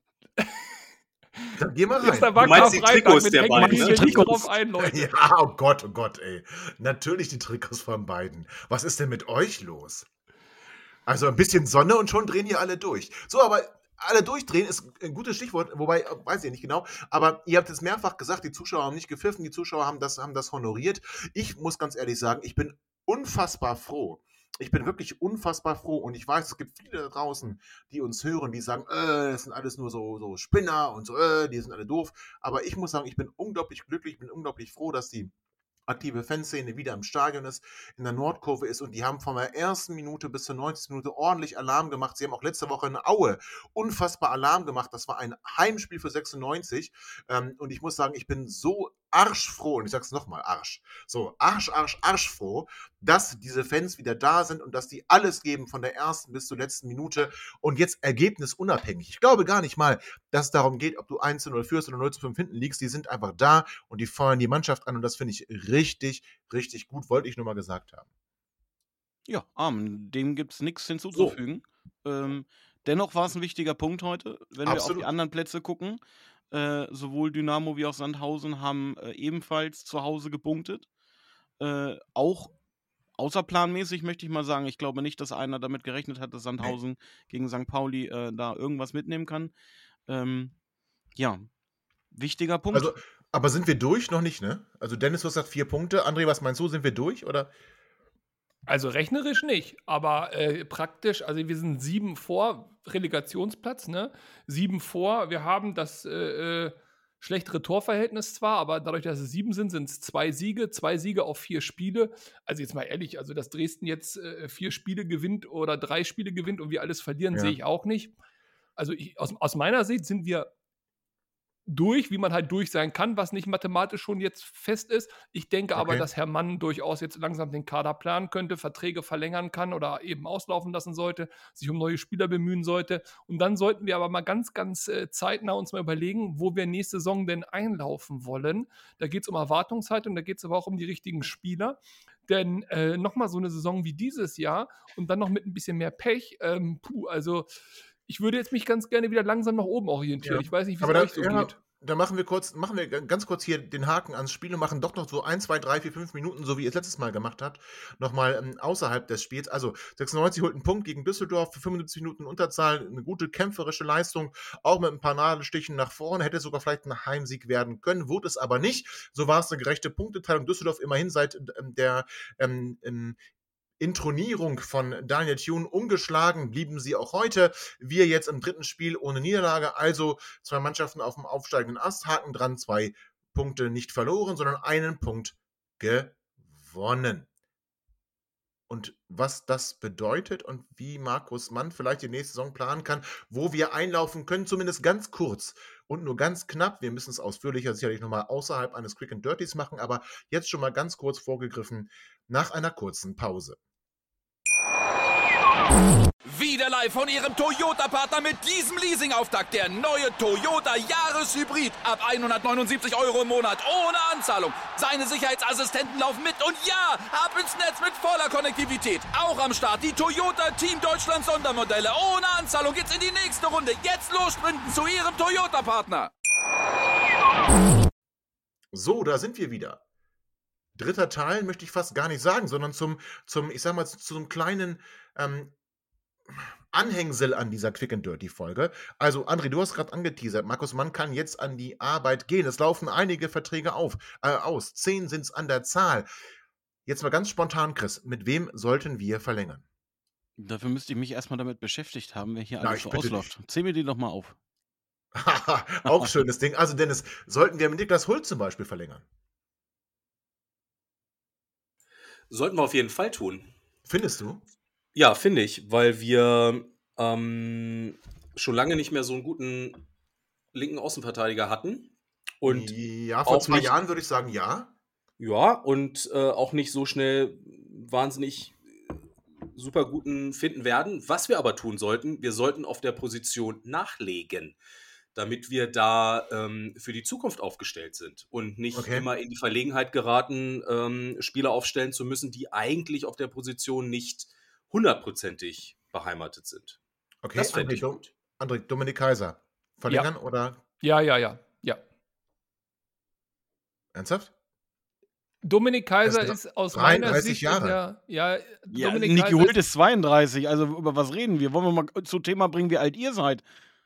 Dann geh mal Jetzt der rein. Du meinst die Wacker Trikots Freitag mit der Hängen, beiden, die ne? hier nicht Trikots. drauf ein, Leute. Ja, oh Gott, oh Gott, ey. Natürlich die Trikots von beiden. Was ist denn mit euch los? Also ein bisschen Sonne und schon drehen hier alle durch. So, aber alle durchdrehen ist ein gutes Stichwort, wobei, äh, weiß ich nicht genau, aber ihr habt es mehrfach gesagt, die Zuschauer haben nicht gepfiffen, die Zuschauer haben das, haben das honoriert. Ich muss ganz ehrlich sagen, ich bin unfassbar froh. Ich bin wirklich unfassbar froh und ich weiß, es gibt viele da draußen, die uns hören, die sagen, äh, das sind alles nur so, so Spinner und so, äh, die sind alle doof. Aber ich muss sagen, ich bin unglaublich glücklich, ich bin unglaublich froh, dass die aktive Fanszene wieder im Stadion ist, in der Nordkurve ist und die haben von der ersten Minute bis zur neunzigsten Minute ordentlich Alarm gemacht. Sie haben auch letzte Woche in Aue unfassbar Alarm gemacht. Das war ein Heimspiel für sechsundneunzig ähm, und ich muss sagen, ich bin so arschfroh, und ich sag's nochmal, Arsch, so arsch, arsch, arschfroh, dass diese Fans wieder da sind und dass die alles geben von der ersten bis zur letzten Minute und jetzt ergebnisunabhängig. Ich glaube gar nicht mal, dass es darum geht, ob du eins zu null führst oder null zu fünf hinten liegst. Die sind einfach da und die feuern die Mannschaft an und das finde ich richtig, richtig gut, wollte ich nur mal gesagt haben. Ja, Armen, dem gibt es nichts hinzuzufügen. Ähm, dennoch war es ein wichtiger Punkt heute, wenn wir auf Absolut. die anderen Plätze gucken. Äh, sowohl Dynamo wie auch Sandhausen haben äh, ebenfalls zu Hause gepunktet. Äh, auch außerplanmäßig möchte ich mal sagen. Ich glaube nicht, dass einer damit gerechnet hat, dass Sandhausen gegen Sankt Pauli äh, da irgendwas mitnehmen kann. Ähm, ja, wichtiger Punkt. Also, aber sind wir durch? Noch nicht, ne? Also Dennis, du hast gesagt vier Punkte. André, was meinst du? Sind wir durch? Oder? Also rechnerisch nicht, aber äh, praktisch, also wir sind sieben vor Relegationsplatz, ne? Sieben vor. Wir haben das äh, äh, schlechtere Torverhältnis zwar, aber dadurch, dass es sieben sind, sind es zwei Siege, zwei Siege auf vier Spiele. Also jetzt mal ehrlich, also dass Dresden jetzt äh, vier Spiele gewinnt oder drei Spiele gewinnt und wir alles verlieren, Ja. sehe ich auch nicht. Also ich, aus, aus meiner Sicht sind wir durch, wie man halt durch sein kann, was nicht mathematisch schon jetzt fest ist. Ich denke aber, Okay. dass Herr Mann durchaus jetzt langsam den Kader planen könnte, Verträge verlängern kann oder eben auslaufen lassen sollte, sich um neue Spieler bemühen sollte. Und dann sollten wir aber mal ganz, ganz äh, zeitnah uns mal überlegen, wo wir nächste Saison denn einlaufen wollen. Da geht es um Erwartungshaltung, da geht es aber auch um die richtigen Spieler. Denn äh, nochmal so eine Saison wie dieses Jahr und dann noch mit ein bisschen mehr Pech, ähm, puh, also ich würde jetzt mich ganz gerne wieder langsam nach oben orientieren. Ja. Ich weiß nicht, wie es Aber da, euch so ja, geht. da machen wir kurz, machen wir g- ganz kurz hier den Haken ans Spiel und machen doch noch so ein, zwei, drei, vier, fünf Minuten, so wie ihr es letztes Mal gemacht habt, nochmal ähm, außerhalb des Spiels. Also sechsundneunzig holt einen Punkt gegen Düsseldorf für fünfundsiebzig Minuten Unterzahl, eine gute kämpferische Leistung, auch mit ein paar Nadelstichen nach vorne, hätte sogar vielleicht ein Heimsieg werden können, wurde es aber nicht. So war es eine gerechte Punkteteilung. Düsseldorf immerhin seit ähm, der ähm, ähm, Intronierung von Daniel Thune ungeschlagen, blieben sie auch heute. Wir jetzt im dritten Spiel ohne Niederlage, also zwei Mannschaften auf dem aufsteigenden Ast, Haken dran, zwei Punkte nicht verloren, sondern einen Punkt gewonnen. Und was das bedeutet und wie Markus Mann vielleicht die nächste Saison planen kann, wo wir einlaufen können, zumindest ganz kurz und nur ganz knapp. Wir müssen es ausführlicher sicherlich nochmal außerhalb eines Quick and Dirties machen, aber jetzt schon mal ganz kurz vorgegriffen nach einer kurzen Pause. Wieder live von Ihrem Toyota-Partner mit diesem Leasing-Auftakt. Der neue Toyota Jahreshybrid. Ab hundertneunundsiebzig Euro im Monat. Ohne Anzahlung. Seine Sicherheitsassistenten laufen mit. Und ja, ab ins Netz mit voller Konnektivität. Auch am Start die Toyota Team Deutschland Sondermodelle. Ohne Anzahlung geht's in die nächste Runde. Jetzt los sprinten zu Ihrem Toyota-Partner. So, da sind wir wieder. Dritter Teil möchte ich fast gar nicht sagen, sondern zum, zum ich sag mal, zu einem kleinen ähm, Anhängsel an dieser Quick and Dirty Folge. Also, André, du hast gerade angeteasert, Markus Mann kann jetzt an die Arbeit gehen. Es laufen einige Verträge auf, äh, aus. Zehn sind es an der Zahl. Jetzt mal ganz spontan, Chris, mit wem sollten wir verlängern? Dafür müsste ich mich erstmal damit beschäftigt haben, wer hier Na, alles ich so bitte ausläuft. Zähl mir die doch mal auf. Auch schönes Ding. Also, Dennis, sollten wir mit Niklas Hult zum Beispiel verlängern? Sollten wir auf jeden Fall tun. Findest du? Ja, finde ich, weil wir ähm, schon lange nicht mehr so einen guten linken Außenverteidiger hatten. Und ja, vor auch zwei nicht- Jahren würde ich sagen, ja. ja, und äh, auch nicht so schnell wahnsinnig super guten finden werden. Was wir aber tun sollten, wir sollten auf der Position nachlegen, damit wir da ähm, für die Zukunft aufgestellt sind und nicht Okay. immer in die Verlegenheit geraten, ähm, Spieler aufstellen zu müssen, die eigentlich auf der Position nicht hundertprozentig beheimatet sind. Okay, Das fände André, ich Dom- gut. André, Dominik Kaiser. Verlängern oder Ja, ja, ja, ja. ernsthaft? Dominik Kaiser Das ist ist aus meiner dreiunddreißig Sicht in Jahre. der, ja, Ja, Dominik Niki Kaiser Hult ist, ist zweiunddreißig, also über was reden wir? Wollen wir mal zu Thema bringen, wie alt ihr seid?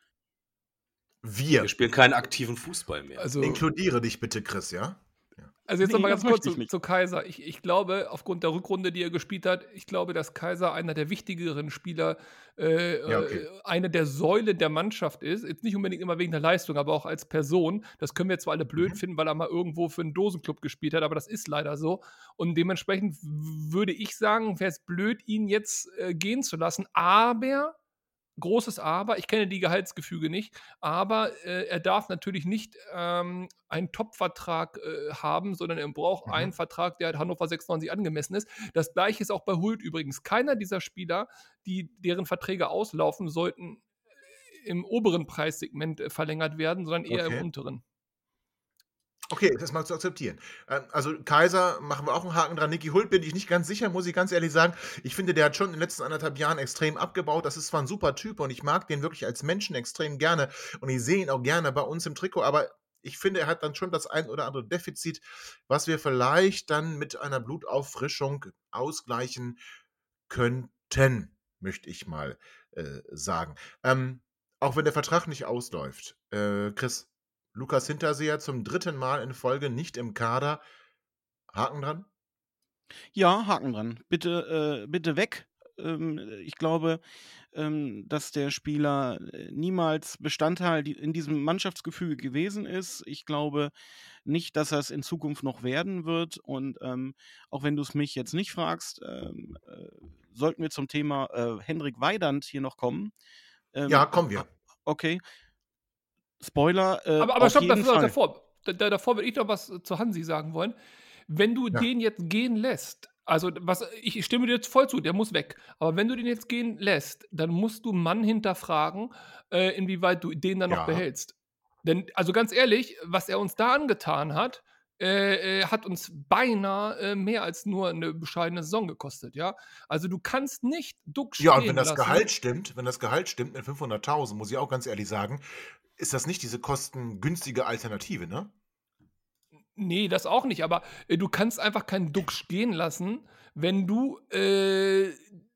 Wir. Wir spielen keinen aktiven Fußball mehr. also, Inkludiere dich bitte, Chris, ja? also jetzt Nee, nochmal das ganz kurz möchte ich zu, nicht. zu Kaiser. Ich, ich glaube, aufgrund der Rückrunde, die er gespielt hat, ich glaube, dass Kaiser einer der wichtigeren Spieler, äh, Ja, okay. äh, eine der Säulen der Mannschaft ist. Jetzt nicht unbedingt immer wegen der Leistung, aber auch als Person. Das können wir zwar alle blöd Mhm. finden, weil er mal irgendwo für einen Dosenclub gespielt hat, aber das ist leider so. Und dementsprechend w- würde ich sagen, wäre es blöd, ihn jetzt äh, gehen zu lassen. Aber großes Aber, ich kenne die Gehaltsgefüge nicht, aber äh, er darf natürlich nicht ähm, einen Top-Vertrag äh, haben, sondern er braucht Mhm. einen Vertrag, der halt Hannover sechsundneunzig angemessen ist. Das gleiche ist auch bei Hult übrigens. Keiner dieser Spieler, die, deren Verträge auslaufen, sollten im oberen Preissegment äh, verlängert werden, sondern eher Okay. im unteren. Okay, das ist mal zu akzeptieren. Ähm, Also Kaiser machen wir auch einen Haken dran. Niki Hult bin ich nicht ganz sicher, muss ich ganz ehrlich sagen. Ich finde, der hat schon in den letzten anderthalb Jahren extrem abgebaut. Das ist zwar ein super Typ und ich mag den wirklich als Menschen extrem gerne und ich sehe ihn auch gerne bei uns im Trikot, aber ich finde, er hat dann schon das ein oder andere Defizit, was wir vielleicht dann mit einer Blutauffrischung ausgleichen könnten, möchte ich mal äh, sagen. Ähm, auch wenn der Vertrag nicht ausläuft. Äh, Chris, Lukas Hinterseher zum dritten Mal in Folge nicht im Kader. Haken dran? Ja, Haken dran. Bitte, äh, bitte weg. Ähm, ich glaube, ähm, dass der Spieler äh, niemals Bestandteil die, in diesem Mannschaftsgefüge gewesen ist. Ich glaube nicht, dass er es in Zukunft noch werden wird. Und ähm, auch wenn du es mich jetzt nicht fragst, ähm, äh, sollten wir zum Thema äh, Hendrik Weidand hier noch kommen. Ja, Ähm, kommen wir. okay, Spoiler, äh, Aber, aber auf stopp, jeden davor, Fall. davor, da, davor würde ich noch was zu Hansi sagen wollen. Wenn du Ja. den jetzt gehen lässt, also was, ich stimme dir jetzt voll zu, der muss weg. Aber wenn du den jetzt gehen lässt, dann musst du einen Mann hinterfragen, äh, inwieweit du den dann noch Ja. behältst. Denn, also ganz ehrlich, was er uns da angetan hat, äh, äh, hat uns beinahe äh, mehr als nur eine bescheidene Saison gekostet, ja. Also du kannst nicht Duck Ja, und stehen wenn das lassen. Gehalt stimmt, wenn das Gehalt stimmt mit fünfhunderttausend, muss ich auch ganz ehrlich sagen, ist das nicht diese kostengünstige Alternative, ne? Nee, das auch nicht, aber, äh, du kannst einfach keinen Duck stehen lassen, wenn du, äh,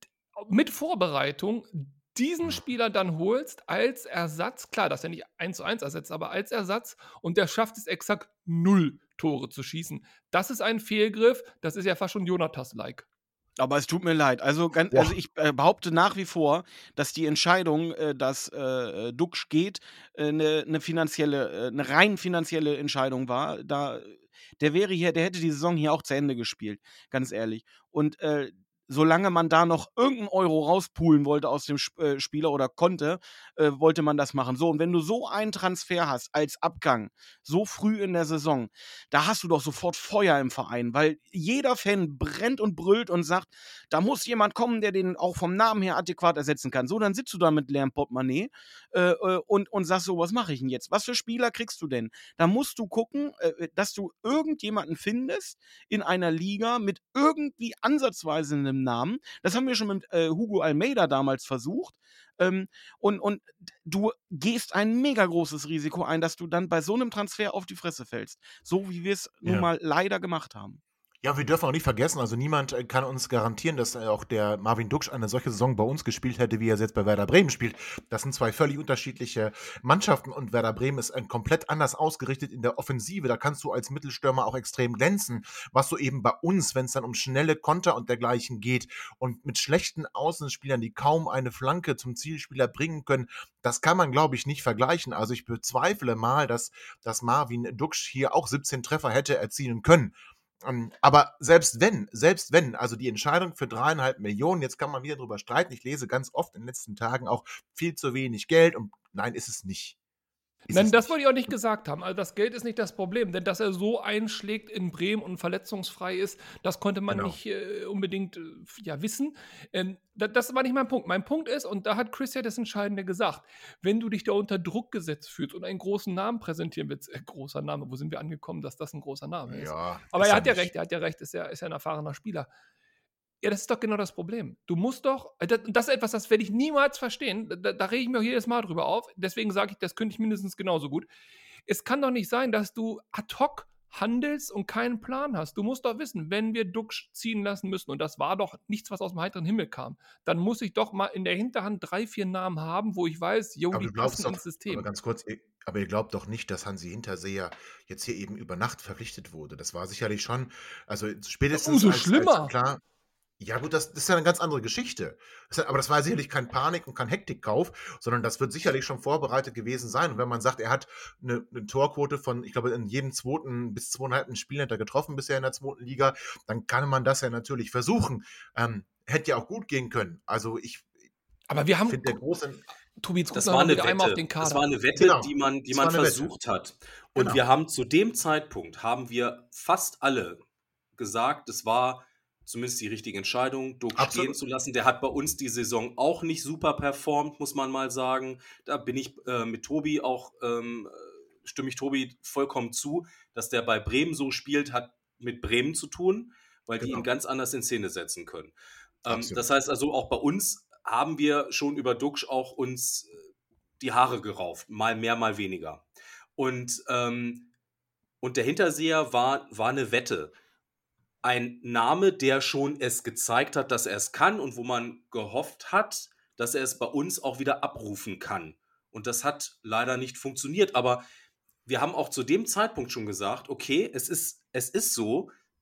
mit Vorbereitung diesen Hm. Spieler dann holst als Ersatz. Klar, dass er nicht eins zu eins ersetzt, aber als Ersatz und der schafft es exakt null Tore zu schießen. Das ist ein Fehlgriff, das ist ja fast schon Jonatas-like. Aber es tut mir leid. Also, ganz, Boah. also ich äh, behaupte nach wie vor, dass die Entscheidung, äh, dass äh, Duxch geht, eine äh, ne finanzielle, äh, eine rein finanzielle Entscheidung war. Da, der wäre hier, der hätte die Saison hier auch zu Ende gespielt, ganz ehrlich. Und äh, solange man da noch irgendeinen Euro rauspulen wollte aus dem Sp- äh, Spieler oder konnte, äh, wollte man das machen. So, und wenn du so einen Transfer hast als Abgang, so früh in der Saison, da hast du doch sofort Feuer im Verein, weil jeder Fan brennt und brüllt und sagt, da muss jemand kommen, der den auch vom Namen her adäquat ersetzen kann. So, dann sitzt du da mit leerem Portemonnaie äh, äh, und, und sagst so, was mache ich denn jetzt? Was für Spieler kriegst du denn? Da musst du gucken, äh, dass du irgendjemanden findest in einer Liga mit irgendwie ansatzweise einem Namen. Das haben wir schon mit äh, Hugo Almeida damals versucht. Ähm, und, und du gehst ein mega großes Risiko ein, dass du dann bei so einem Transfer auf die Fresse fällst. So wie wir es nun Ja. mal leider gemacht haben. Ja, wir dürfen auch nicht vergessen, also niemand äh, kann uns garantieren, dass äh, auch der Marvin Ducksch eine solche Saison bei uns gespielt hätte, wie er es jetzt bei Werder Bremen spielt. Das sind zwei völlig unterschiedliche Mannschaften und Werder Bremen ist ein komplett anders ausgerichtet in der Offensive. Da kannst du als Mittelstürmer auch extrem glänzen, was du eben bei uns, wenn es dann um schnelle Konter und dergleichen geht und mit schlechten Außenspielern, die kaum eine Flanke zum Zielspieler bringen können, das kann man, glaube ich, nicht vergleichen. Also ich bezweifle mal, dass, dass Marvin Ducksch hier auch siebzehn Treffer hätte erzielen können. Um, aber selbst wenn, selbst wenn, also die Entscheidung für dreieinhalb Millionen, jetzt kann man wieder drüber streiten, ich lese ganz oft in den letzten Tagen auch viel zu wenig Geld und nein, ist es nicht. Ist Nein, es das nicht. wollte ich auch nicht gesagt haben. Also das Geld ist nicht das Problem, denn dass er so einschlägt in Bremen und verletzungsfrei ist, das konnte man Genau. nicht äh, unbedingt äh, ja, wissen. Ähm, da, das war nicht mein Punkt. Mein Punkt ist, und da hat Chris ja das Entscheidende gesagt, wenn du dich da unter Druck gesetzt fühlst und einen großen Namen präsentieren willst, äh, großer Name, wo sind wir angekommen, dass das ein großer Name ist? Ja, Aber ist er er hat ja nicht. recht, er hat ja recht, ist ja, ist ja ein erfahrener Spieler. Ja, das ist doch genau das Problem. Du musst doch, äh, das, das ist etwas, das werde ich niemals verstehen. Da, da rege ich mir auch jedes Mal drüber auf. Deswegen sage ich, das könnte ich mindestens genauso gut. Es kann doch nicht sein, dass du ad hoc handelst und keinen Plan hast. Du musst doch wissen, wenn wir Duxch ziehen lassen müssen, und das war doch nichts, was aus dem heiteren Himmel kam, dann muss ich doch mal in der Hinterhand drei, vier Namen haben, wo ich weiß, jo, Aber die du glaubst passen doch, ins aber System. ganz kurz, ihr- aber ihr glaubt doch nicht, dass Hansi Hinterseher jetzt hier eben über Nacht verpflichtet wurde. Das war sicherlich schon, also spätestens Umso als, als schlimmer. klar. Ja gut, das, das ist ja eine ganz andere Geschichte. Das, aber das war sicherlich kein Panik- und kein Hektikkauf, sondern das wird sicherlich schon vorbereitet gewesen sein. Und wenn man sagt, er hat eine, eine Torquote von, ich glaube, in jedem zweiten bis zweieinhalb Spielen hat er getroffen bisher in der zweiten Liga, dann kann man das ja natürlich versuchen. Ähm, hätte ja auch gut gehen können. Also ich Aber wir haben, finde der große... Tobi, jetzt guck Das noch war mal eine bitte einmal auf Wette. den Das Kader. war eine Wette, Genau, die man, die das man war eine Wette. versucht hat. Und Genau. wir haben zu dem Zeitpunkt, haben wir fast alle gesagt, es war zumindest die richtige Entscheidung, Duck Absolut. stehen zu lassen. Der hat bei uns die Saison auch nicht super performt, muss man mal sagen. Da bin ich äh, mit Tobi auch, ähm, stimme ich Tobi vollkommen zu, dass der bei Bremen so spielt, hat mit Bremen zu tun, weil die Genau. ihn ganz anders in Szene setzen können. Ähm, Absolut. das heißt also, auch bei uns haben wir schon über Duxch auch uns äh, die Haare gerauft, mal mehr, mal weniger. Und, ähm, und der Hinterseher war, war eine Wette. Ein Name, der schon es gezeigt hat, dass er es kann und wo man gehofft hat, dass er es bei uns auch wieder abrufen kann. Und das hat leider nicht funktioniert. Aber wir haben auch zu dem Zeitpunkt schon gesagt, okay, es ist, es ist so,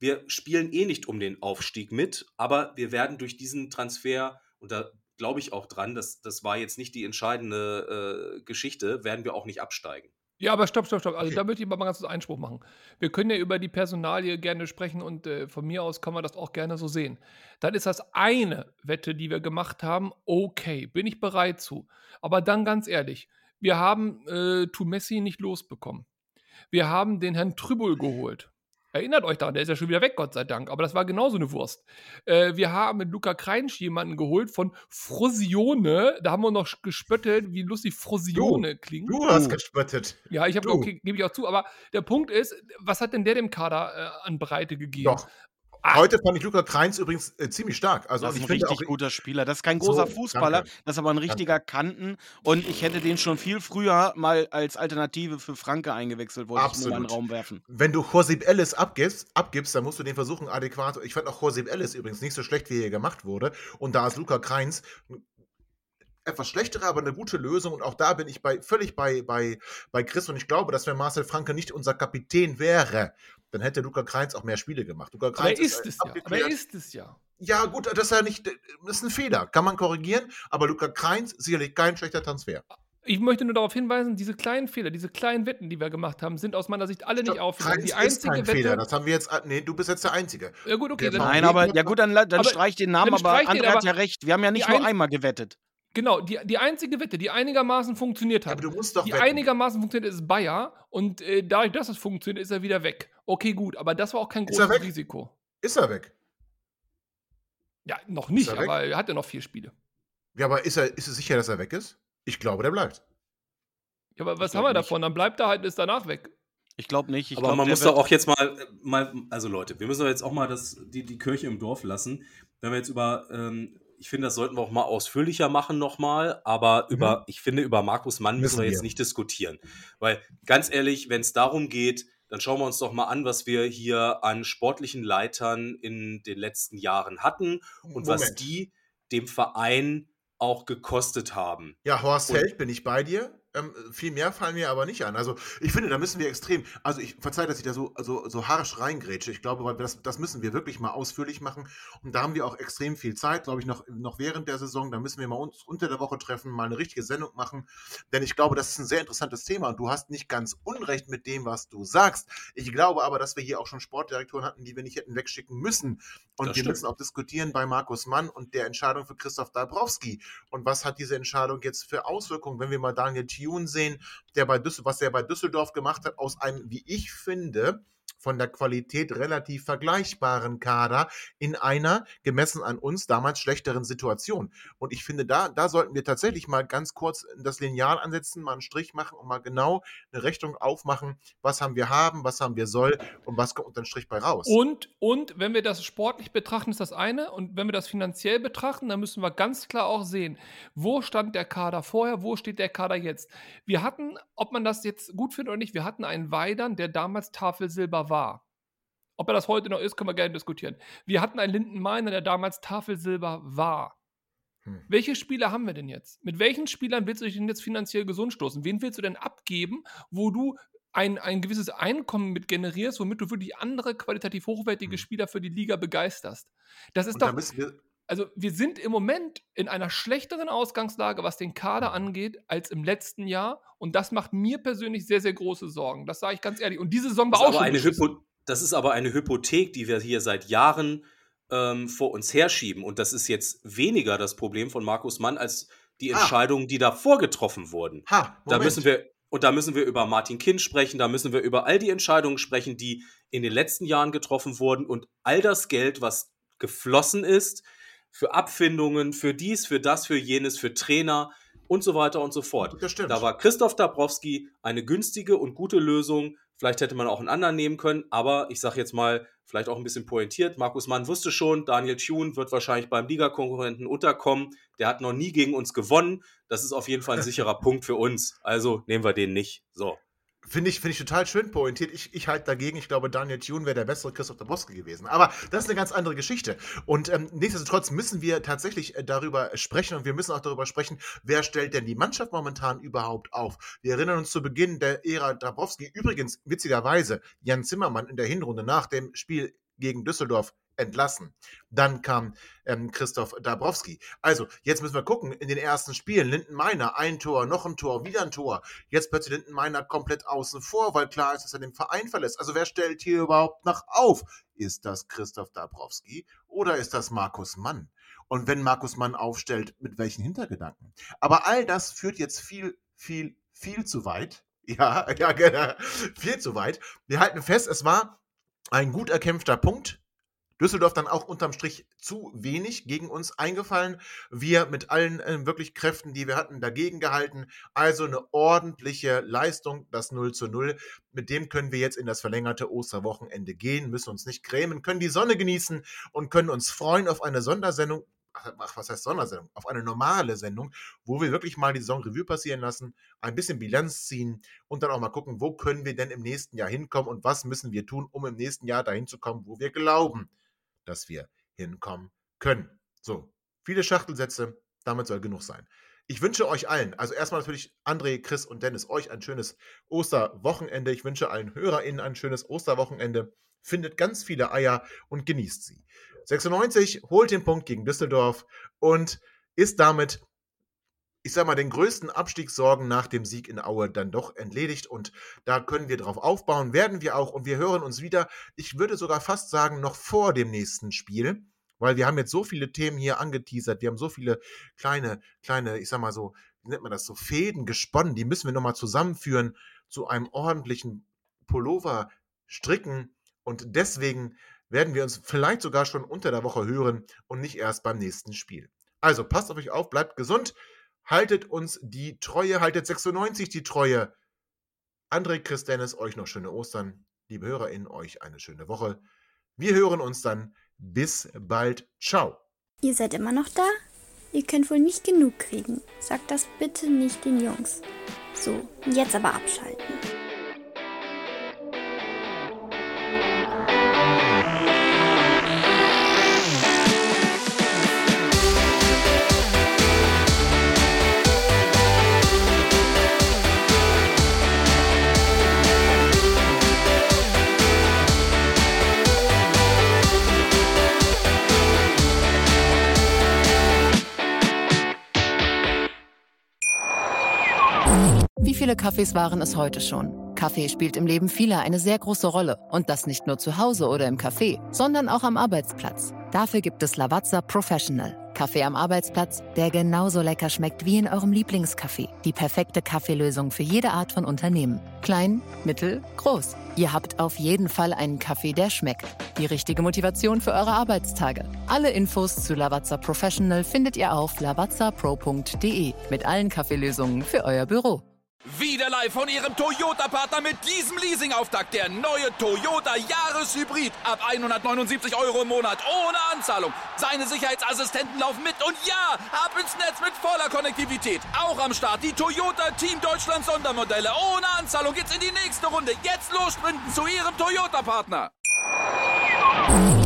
wir spielen eh nicht um den Aufstieg mit, aber wir werden durch diesen Transfer, und da glaube ich auch dran, das, das war jetzt nicht die entscheidende äh, Geschichte, werden wir auch nicht absteigen. Ja, aber stopp, stopp, stopp. Also Okay. da möchte ich mal ganz kurz Einspruch machen. Wir können ja über die Personalie gerne sprechen und äh, von mir aus kann man das auch gerne so sehen. Dann ist das eine Wette, die wir gemacht haben, okay, bin ich bereit zu. Aber dann ganz ehrlich, wir haben äh, Tumessi nicht losbekommen. Wir haben den Herrn Trübel geholt. Erinnert euch daran, der ist ja schon wieder weg, Gott sei Dank. Aber das war genauso eine Wurst. Äh, wir haben mit Luca Kreinsch jemanden geholt von Frosione. Da haben wir noch gespöttelt, wie lustig Frosione klingt. Du hast Oh. gespöttet. Ja, ich habe, Du. okay, gebe ich auch zu, aber der Punkt ist, was hat denn der dem Kader äh, an Breite gegeben? Doch. Heute fand ich Luca Kreins übrigens äh, ziemlich stark. Also Das und ist ich ein finde richtig auch, guter Spieler. Das ist kein So, großer Fußballer, danke. das ist aber ein richtiger Kanten. Und ich hätte den schon viel früher mal als Alternative für Franke eingewechselt, wollte ich nur mal in den Absolut. Raum werfen. wenn du Josip Ellis abgibst, abgibst, dann musst du den versuchen adäquat. Ich fand auch Josip Ellis übrigens nicht so schlecht, wie er gemacht wurde. Und da ist Luca Kreins etwas schlechtere, aber eine gute Lösung. Und auch da bin ich bei, völlig bei, bei, bei Chris. Und ich glaube, dass wenn Marcel Franke nicht unser Kapitän wäre, dann hätte Luca Kreins auch mehr Spiele gemacht. Luca Aber er Kreins ist es ja. Aber er abgeklärt. ist es ja. Ja, gut, das ist ja nicht, das ist ein Fehler. Kann man korrigieren. Aber Luca Kreins sicherlich kein schlechter Transfer. Ich möchte nur darauf hinweisen, diese kleinen Fehler, diese kleinen Wetten, die wir gemacht haben, sind aus meiner Sicht alle nicht Stopp, aufgegangen. Kreins Die ist einzige kein Wette. Fehler. Das haben wir jetzt. Nee, du bist jetzt der Einzige. Ja, gut, okay. Der Dann, Mann- Nein, aber ja gut, dann, dann Aber- streich den Namen, dann aber streich den, André hat aber ja recht. Wir haben ja nicht die nur ein- einmal gewettet. genau, die, die einzige Wette, die einigermaßen funktioniert Ja, hat, aber du musst doch die wetten. einigermaßen funktioniert, ist Bayer. Und äh, dadurch, dass es funktioniert, ist er wieder weg. Okay, gut, aber das war auch kein Ist er großes weg? Risiko. Ist er weg? Ja, noch nicht, er weg? aber er hat ja noch vier Spiele. Ja, aber ist, er, ist es sicher, dass er weg ist? Ich glaube, der bleibt. Ja, aber was glaub haben wir nicht. davon? Dann bleibt er halt und ist danach weg. Ich glaube nicht. Ich Aber glaub, man der muss wird- doch auch jetzt mal, mal, also Leute, wir müssen doch jetzt auch mal das, die, die Kirche im Dorf lassen. Wenn wir jetzt über, ähm, ich finde, das sollten wir auch mal ausführlicher machen nochmal, aber über, ich finde, über Markus Mann müssen Müssen wir jetzt wir. nicht diskutieren. Weil, ganz ehrlich, wenn es darum geht, dann schauen wir uns doch mal an, was wir hier an sportlichen Leitern in den letzten Jahren hatten und was Moment. die dem Verein auch gekostet haben. Ja, Horst Und- Held bin ich bei dir. Ähm, viel mehr fallen mir aber nicht an. Also ich finde, da müssen wir extrem, also ich verzeihe, dass ich da so, so, so harsch reingrätsche. Ich glaube, weil das, das müssen wir wirklich mal ausführlich machen. Und da haben wir auch extrem viel Zeit, glaube ich, noch, noch während der Saison. Da müssen wir mal uns unter der Woche treffen, mal eine richtige Sendung machen. Denn ich glaube, das ist ein sehr interessantes Thema. Und du hast nicht ganz Unrecht mit dem, was du sagst. Ich glaube aber, dass wir hier auch schon Sportdirektoren hatten, die wir nicht hätten wegschicken müssen. Und Das wir stimmt. müssen auch diskutieren bei Markus Mann und der Entscheidung für Christoph Dabrowski. Und was hat diese Entscheidung jetzt für Auswirkungen, wenn wir mal Daniel Thune sehen, der bei Düssel- was er bei Düsseldorf gemacht hat, aus einem, wie ich finde, von der Qualität relativ vergleichbaren Kader in einer, gemessen an uns, damals schlechteren Situation. Und ich finde, da, da sollten wir tatsächlich mal ganz kurz das Lineal ansetzen, mal einen Strich machen und mal genau eine Rechnung aufmachen, was haben wir haben, was haben wir soll und was kommt unter den Strich bei raus. Und, und wenn wir das sportlich betrachten, ist das eine. Und wenn wir das finanziell betrachten, dann müssen wir ganz klar auch sehen, wo stand der Kader vorher, wo steht der Kader jetzt. Wir hatten, ob man das jetzt gut findet oder nicht, wir hatten einen Weidern, der damals Tafelsilber war. Ob er das heute noch ist, können wir gerne diskutieren. Wir hatten einen Linden Meiner, der damals Tafelsilber war. Hm. Welche Spieler haben wir denn jetzt? Mit welchen Spielern willst du dich denn jetzt finanziell gesund stoßen? Wen willst du denn abgeben, wo du ein, ein gewisses Einkommen mit generierst, womit du wirklich andere qualitativ hochwertige Hm. Spieler für die Liga begeisterst? Das ist Und da doch, müssen wir, also wir sind im Moment in einer schlechteren Ausgangslage, was den Kader angeht, als im letzten Jahr. Und das macht mir persönlich sehr, sehr große Sorgen. Das sage ich ganz ehrlich. Und diese Saison war Das ist, auch aber schon eine beschissen. Hypo das ist aber eine Hypothek, die wir hier seit Jahren ähm, vor uns herschieben. Und das ist jetzt weniger das Problem von Markus Mann als die Ah. Entscheidungen, die davor getroffen wurden. ha, Da Moment. müssen wir, und da müssen wir über Martin Kind sprechen, da müssen wir über all die Entscheidungen sprechen, die in den letzten Jahren getroffen wurden und all das Geld, was geflossen ist, für Abfindungen, für dies, für das, für jenes, für Trainer und so weiter und so fort. Das stimmt. Da war Christoph Dabrowski eine günstige und gute Lösung. Vielleicht hätte man auch einen anderen nehmen können, aber ich sage jetzt mal, vielleicht auch ein bisschen pointiert. Markus Mann wusste schon, Daniel Thune wird wahrscheinlich beim Ligakonkurrenten unterkommen. Der hat noch nie gegen uns gewonnen. Das ist auf jeden Fall ein sicherer Punkt für uns. Also nehmen wir den nicht. So. Finde ich, finde ich total schön pointiert. Ich, ich halte dagegen. Ich glaube, Daniel Thune wäre der bessere Christoph Dabrowski gewesen. Aber das ist eine ganz andere Geschichte. Und ähm, nichtsdestotrotz müssen wir tatsächlich äh, darüber sprechen und wir müssen auch darüber sprechen, wer stellt denn die Mannschaft momentan überhaupt auf. Wir erinnern uns zu Beginn der Ära Dabrowski. Übrigens, witzigerweise, Jan Zimmermann in der Hinrunde nach dem Spiel gegen Düsseldorf entlassen. Dann kam ähm, Christoph Dabrowski. Also, jetzt müssen wir gucken, in den ersten Spielen, Lindenmeiner, ein Tor, noch ein Tor, wieder ein Tor. Jetzt plötzlich Lindenmeiner komplett außen vor, weil klar ist, dass er den Verein verlässt. Also, wer stellt hier überhaupt noch auf? Ist das Christoph Dabrowski oder ist das Markus Mann? Und wenn Markus Mann aufstellt, mit welchen Hintergedanken? Aber all das führt jetzt viel, viel, viel zu weit. Ja, ja, genau. Viel zu weit. Wir halten fest, es war ein gut erkämpfter Punkt. Düsseldorf dann auch unterm Strich zu wenig gegen uns eingefallen. Wir mit allen äh, wirklich Kräften, die wir hatten, dagegen gehalten. Also eine ordentliche Leistung, das null zu null. Mit dem können wir jetzt in das verlängerte Osterwochenende gehen, müssen uns nicht grämen, können die Sonne genießen und können uns freuen auf eine Sondersendung. Ach, was heißt Sondersendung? Auf eine normale Sendung, wo wir wirklich mal die Saison Revue passieren lassen, ein bisschen Bilanz ziehen und dann auch mal gucken, wo können wir denn im nächsten Jahr hinkommen und was müssen wir tun, um im nächsten Jahr dahin zu kommen, wo wir glauben, dass wir hinkommen können. So, viele Schachtelsätze, damit soll genug sein. Ich wünsche euch allen, also erstmal natürlich André, Chris und Dennis, euch ein schönes Osterwochenende. Ich wünsche allen HörerInnen ein schönes Osterwochenende. Findet ganz viele Eier und genießt sie. sechsundneunzig holt den Punkt gegen Düsseldorf und ist damit, ich sag mal, den größten Abstiegssorgen nach dem Sieg in Aue dann doch entledigt und da können wir drauf aufbauen, werden wir auch und wir hören uns wieder, ich würde sogar fast sagen, noch vor dem nächsten Spiel, weil wir haben jetzt so viele Themen hier angeteasert, wir haben so viele kleine, kleine, ich sag mal so, wie nennt man das, so Fäden gesponnen, die müssen wir nochmal zusammenführen zu einem ordentlichen Pullover stricken und deswegen werden wir uns vielleicht sogar schon unter der Woche hören und nicht erst beim nächsten Spiel. Also passt auf euch auf, bleibt gesund, haltet uns die Treue, haltet sechsundneunzig die Treue. André, Chris, Dennis, euch noch schöne Ostern. Liebe HörerInnen, euch eine schöne Woche. Wir hören uns dann. Bis bald. Ciao. Ihr seid immer noch da? Ihr könnt wohl nicht genug kriegen. Sagt das bitte nicht den Jungs. So, jetzt aber abschalten. Wie viele Kaffees waren es heute schon? Kaffee spielt im Leben vieler eine sehr große Rolle. Und das nicht nur zu Hause oder im Café, sondern auch am Arbeitsplatz. Dafür gibt es Lavazza Professional. Kaffee am Arbeitsplatz, der genauso lecker schmeckt wie in eurem Lieblingscafé. Die perfekte Kaffeelösung für jede Art von Unternehmen. Klein, mittel, groß. Ihr habt auf jeden Fall einen Kaffee, der schmeckt. Die richtige Motivation für eure Arbeitstage. Alle Infos zu Lavazza Professional findet ihr auf lavazza pro punkt de mit allen Kaffeelösungen für euer Büro. Wieder live von Ihrem Toyota-Partner mit diesem Leasing-Auftakt. Der neue Toyota Jahreshybrid. Ab hundertneunundsiebzig Euro im Monat. Ohne Anzahlung. Seine Sicherheitsassistenten laufen mit. Und ja, ab ins Netz mit voller Konnektivität. Auch am Start die Toyota Team Deutschland Sondermodelle. Ohne Anzahlung geht's in die nächste Runde. Jetzt los sprinten zu Ihrem Toyota-Partner.